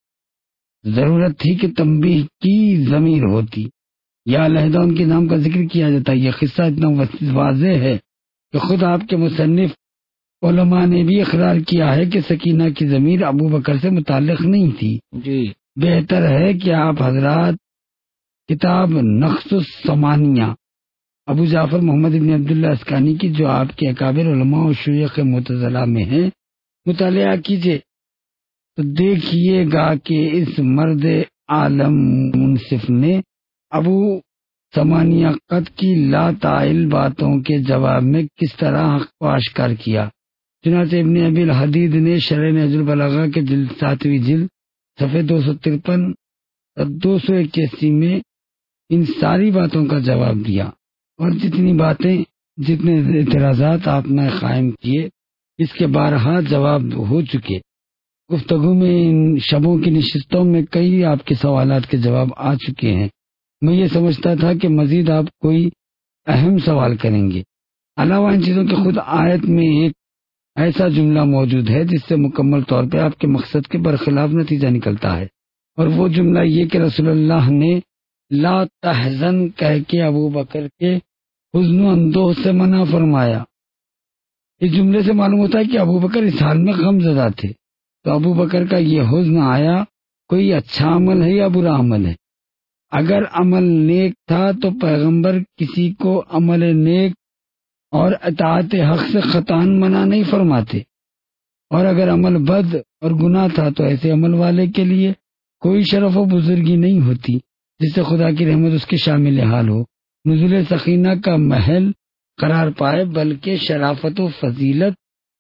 ضرورت تھی کہ تنبیہ کی ضمیر ہوتی یا علیحدہ ان کے نام کا ذکر کیا جاتا۔ یہ قصہ اتنا واضح ہے کہ خود آپ کے مصنف علماء نے بھی اقرار کیا ہے کہ سکینہ کی ضمیر ابو بکر سے متعلق نہیں تھی۔ جی بہتر ہے کہ آپ حضرات کتاب نقص الثمانیہ ابو جعفر محمد ابن عبداللہ اسکانی کی، جو آپ کے اکابر علماء و شیوخ معتزلہ میں ہے، مطالعہ کیجیے تو دیکھیے گا کہ اس مرد عالم منصف نے ابو ثمانیہ قط کی لا تعیل باتوں کے جواب میں کس طرح حق کو آشکار کیا۔ چنانچہ ابن ابی الحدید نے شرح نہج البلاغہ کے جلد ساتویں جلد صفحے دو سو ترپن اور دو سو اکیاسی میں ان ساری باتوں کا جواب دیا، اور جتنی باتیں جتنے اعتراضات آپ نے قائم کیے اس کے بارہا جواب ہو چکے۔ گفتگو میں ان شبوں کی نشستوں میں کئی آپ کے سوالات کے جواب آ چکے ہیں۔ میں یہ سمجھتا تھا کہ مزید آپ کوئی اہم سوال کریں گے۔ علاوہ ان چیزوں کے خود آیت میں ایک ایسا جملہ موجود ہے جس سے مکمل طور پہ آپ کے مقصد کے برخلاف نتیجہ نکلتا ہے، اور وہ جملہ یہ کہ رسول اللہ نے لا تحزن کہہ کے ابو بکر کے حزن و اندوہ سے منع فرمایا۔ اس جملے سے معلوم ہوتا ہے کہ ابو بکر اس حال میں غم زدہ تھے، تو ابو بکر کا یہ حزن آیا کوئی اچھا عمل ہے یا برا عمل ہے؟ اگر عمل نیک تھا تو پیغمبر کسی کو عمل نیک اور اطاعت حق سے خطان منع نہیں فرماتے، اور اگر عمل بد اور گناہ تھا تو ایسے عمل والے کے لیے کوئی شرف و بزرگی نہیں ہوتی جس سے خدا کی رحمت اس کے شامل حال ہو، نزول سکینہ کا محل قرار پائے، بلکہ شرافت و فضیلت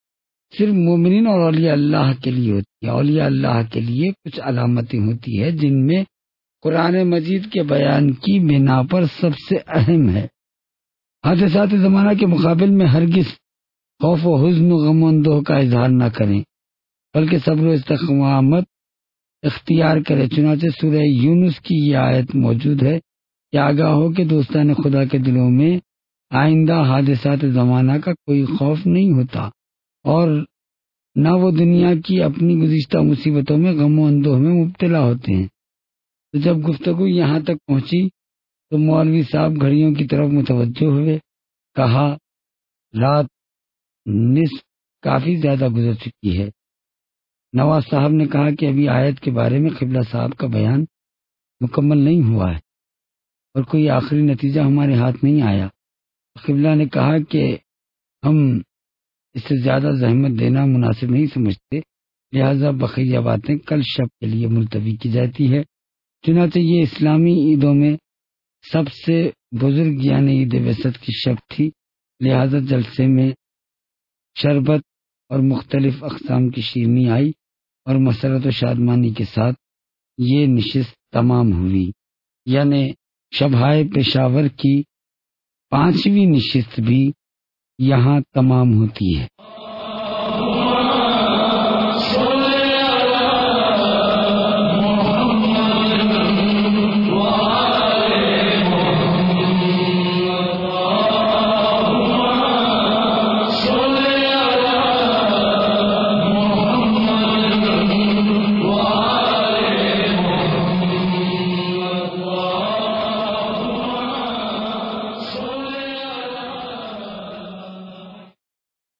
صرف مومنین اور اولیاء اللہ کے لیے ہوتی ہے۔ اولیاء اللہ کے لیے کچھ علامتیں ہوتی ہے جن میں قرآن مجید کے بیان کی بنا پر سب سے اہم ہے حادثات زمانہ کے مقابل میں ہرگز خوف و حزن و غم و اندوہ کا اظہار نہ کریں، بلکہ صبر و استقامت اختیار کرے۔ چنانچہ سورہ یونس کی یہ آیت موجود ہے کہ آگاہ ہو کہ دوستان خدا کے دلوں میں آئندہ حادثات زمانہ کا کوئی خوف نہیں ہوتا اور نہ وہ دنیا کی اپنی گزشتہ مصیبتوں میں غم و اندوہ میں مبتلا ہوتے ہیں۔ تو جب گفتگو یہاں تک پہنچی تو مولوی صاحب گھڑیوں کی طرف متوجہ ہوئے، کہا رات نصف کافی زیادہ گزر چکی ہے۔ نواز صاحب نے کہا کہ ابھی آیت کے بارے میں قبلہ صاحب کا بیان مکمل نہیں ہوا ہے اور کوئی آخری نتیجہ ہمارے ہاتھ نہیں آیا۔ قبلہ نے کہا کہ ہم اس سے زیادہ زحمت دینا مناسب نہیں سمجھتے، لہذا بقیہ باتیں کل شب کے لیے ملتوی کی جاتی ہے۔ چنانچہ یہ اسلامی عیدوں میں سب سے بزرگ یعنی عید وسط کی شب تھی، لہذا جلسے میں شربت اور مختلف اقسام کی شیرنی آئی اور مسرت و شادمانی کے ساتھ یہ نشست تمام ہوئی، یعنی شبہائے پشاور کی پانچویں نشست بھی یہاں تمام ہوتی ہے۔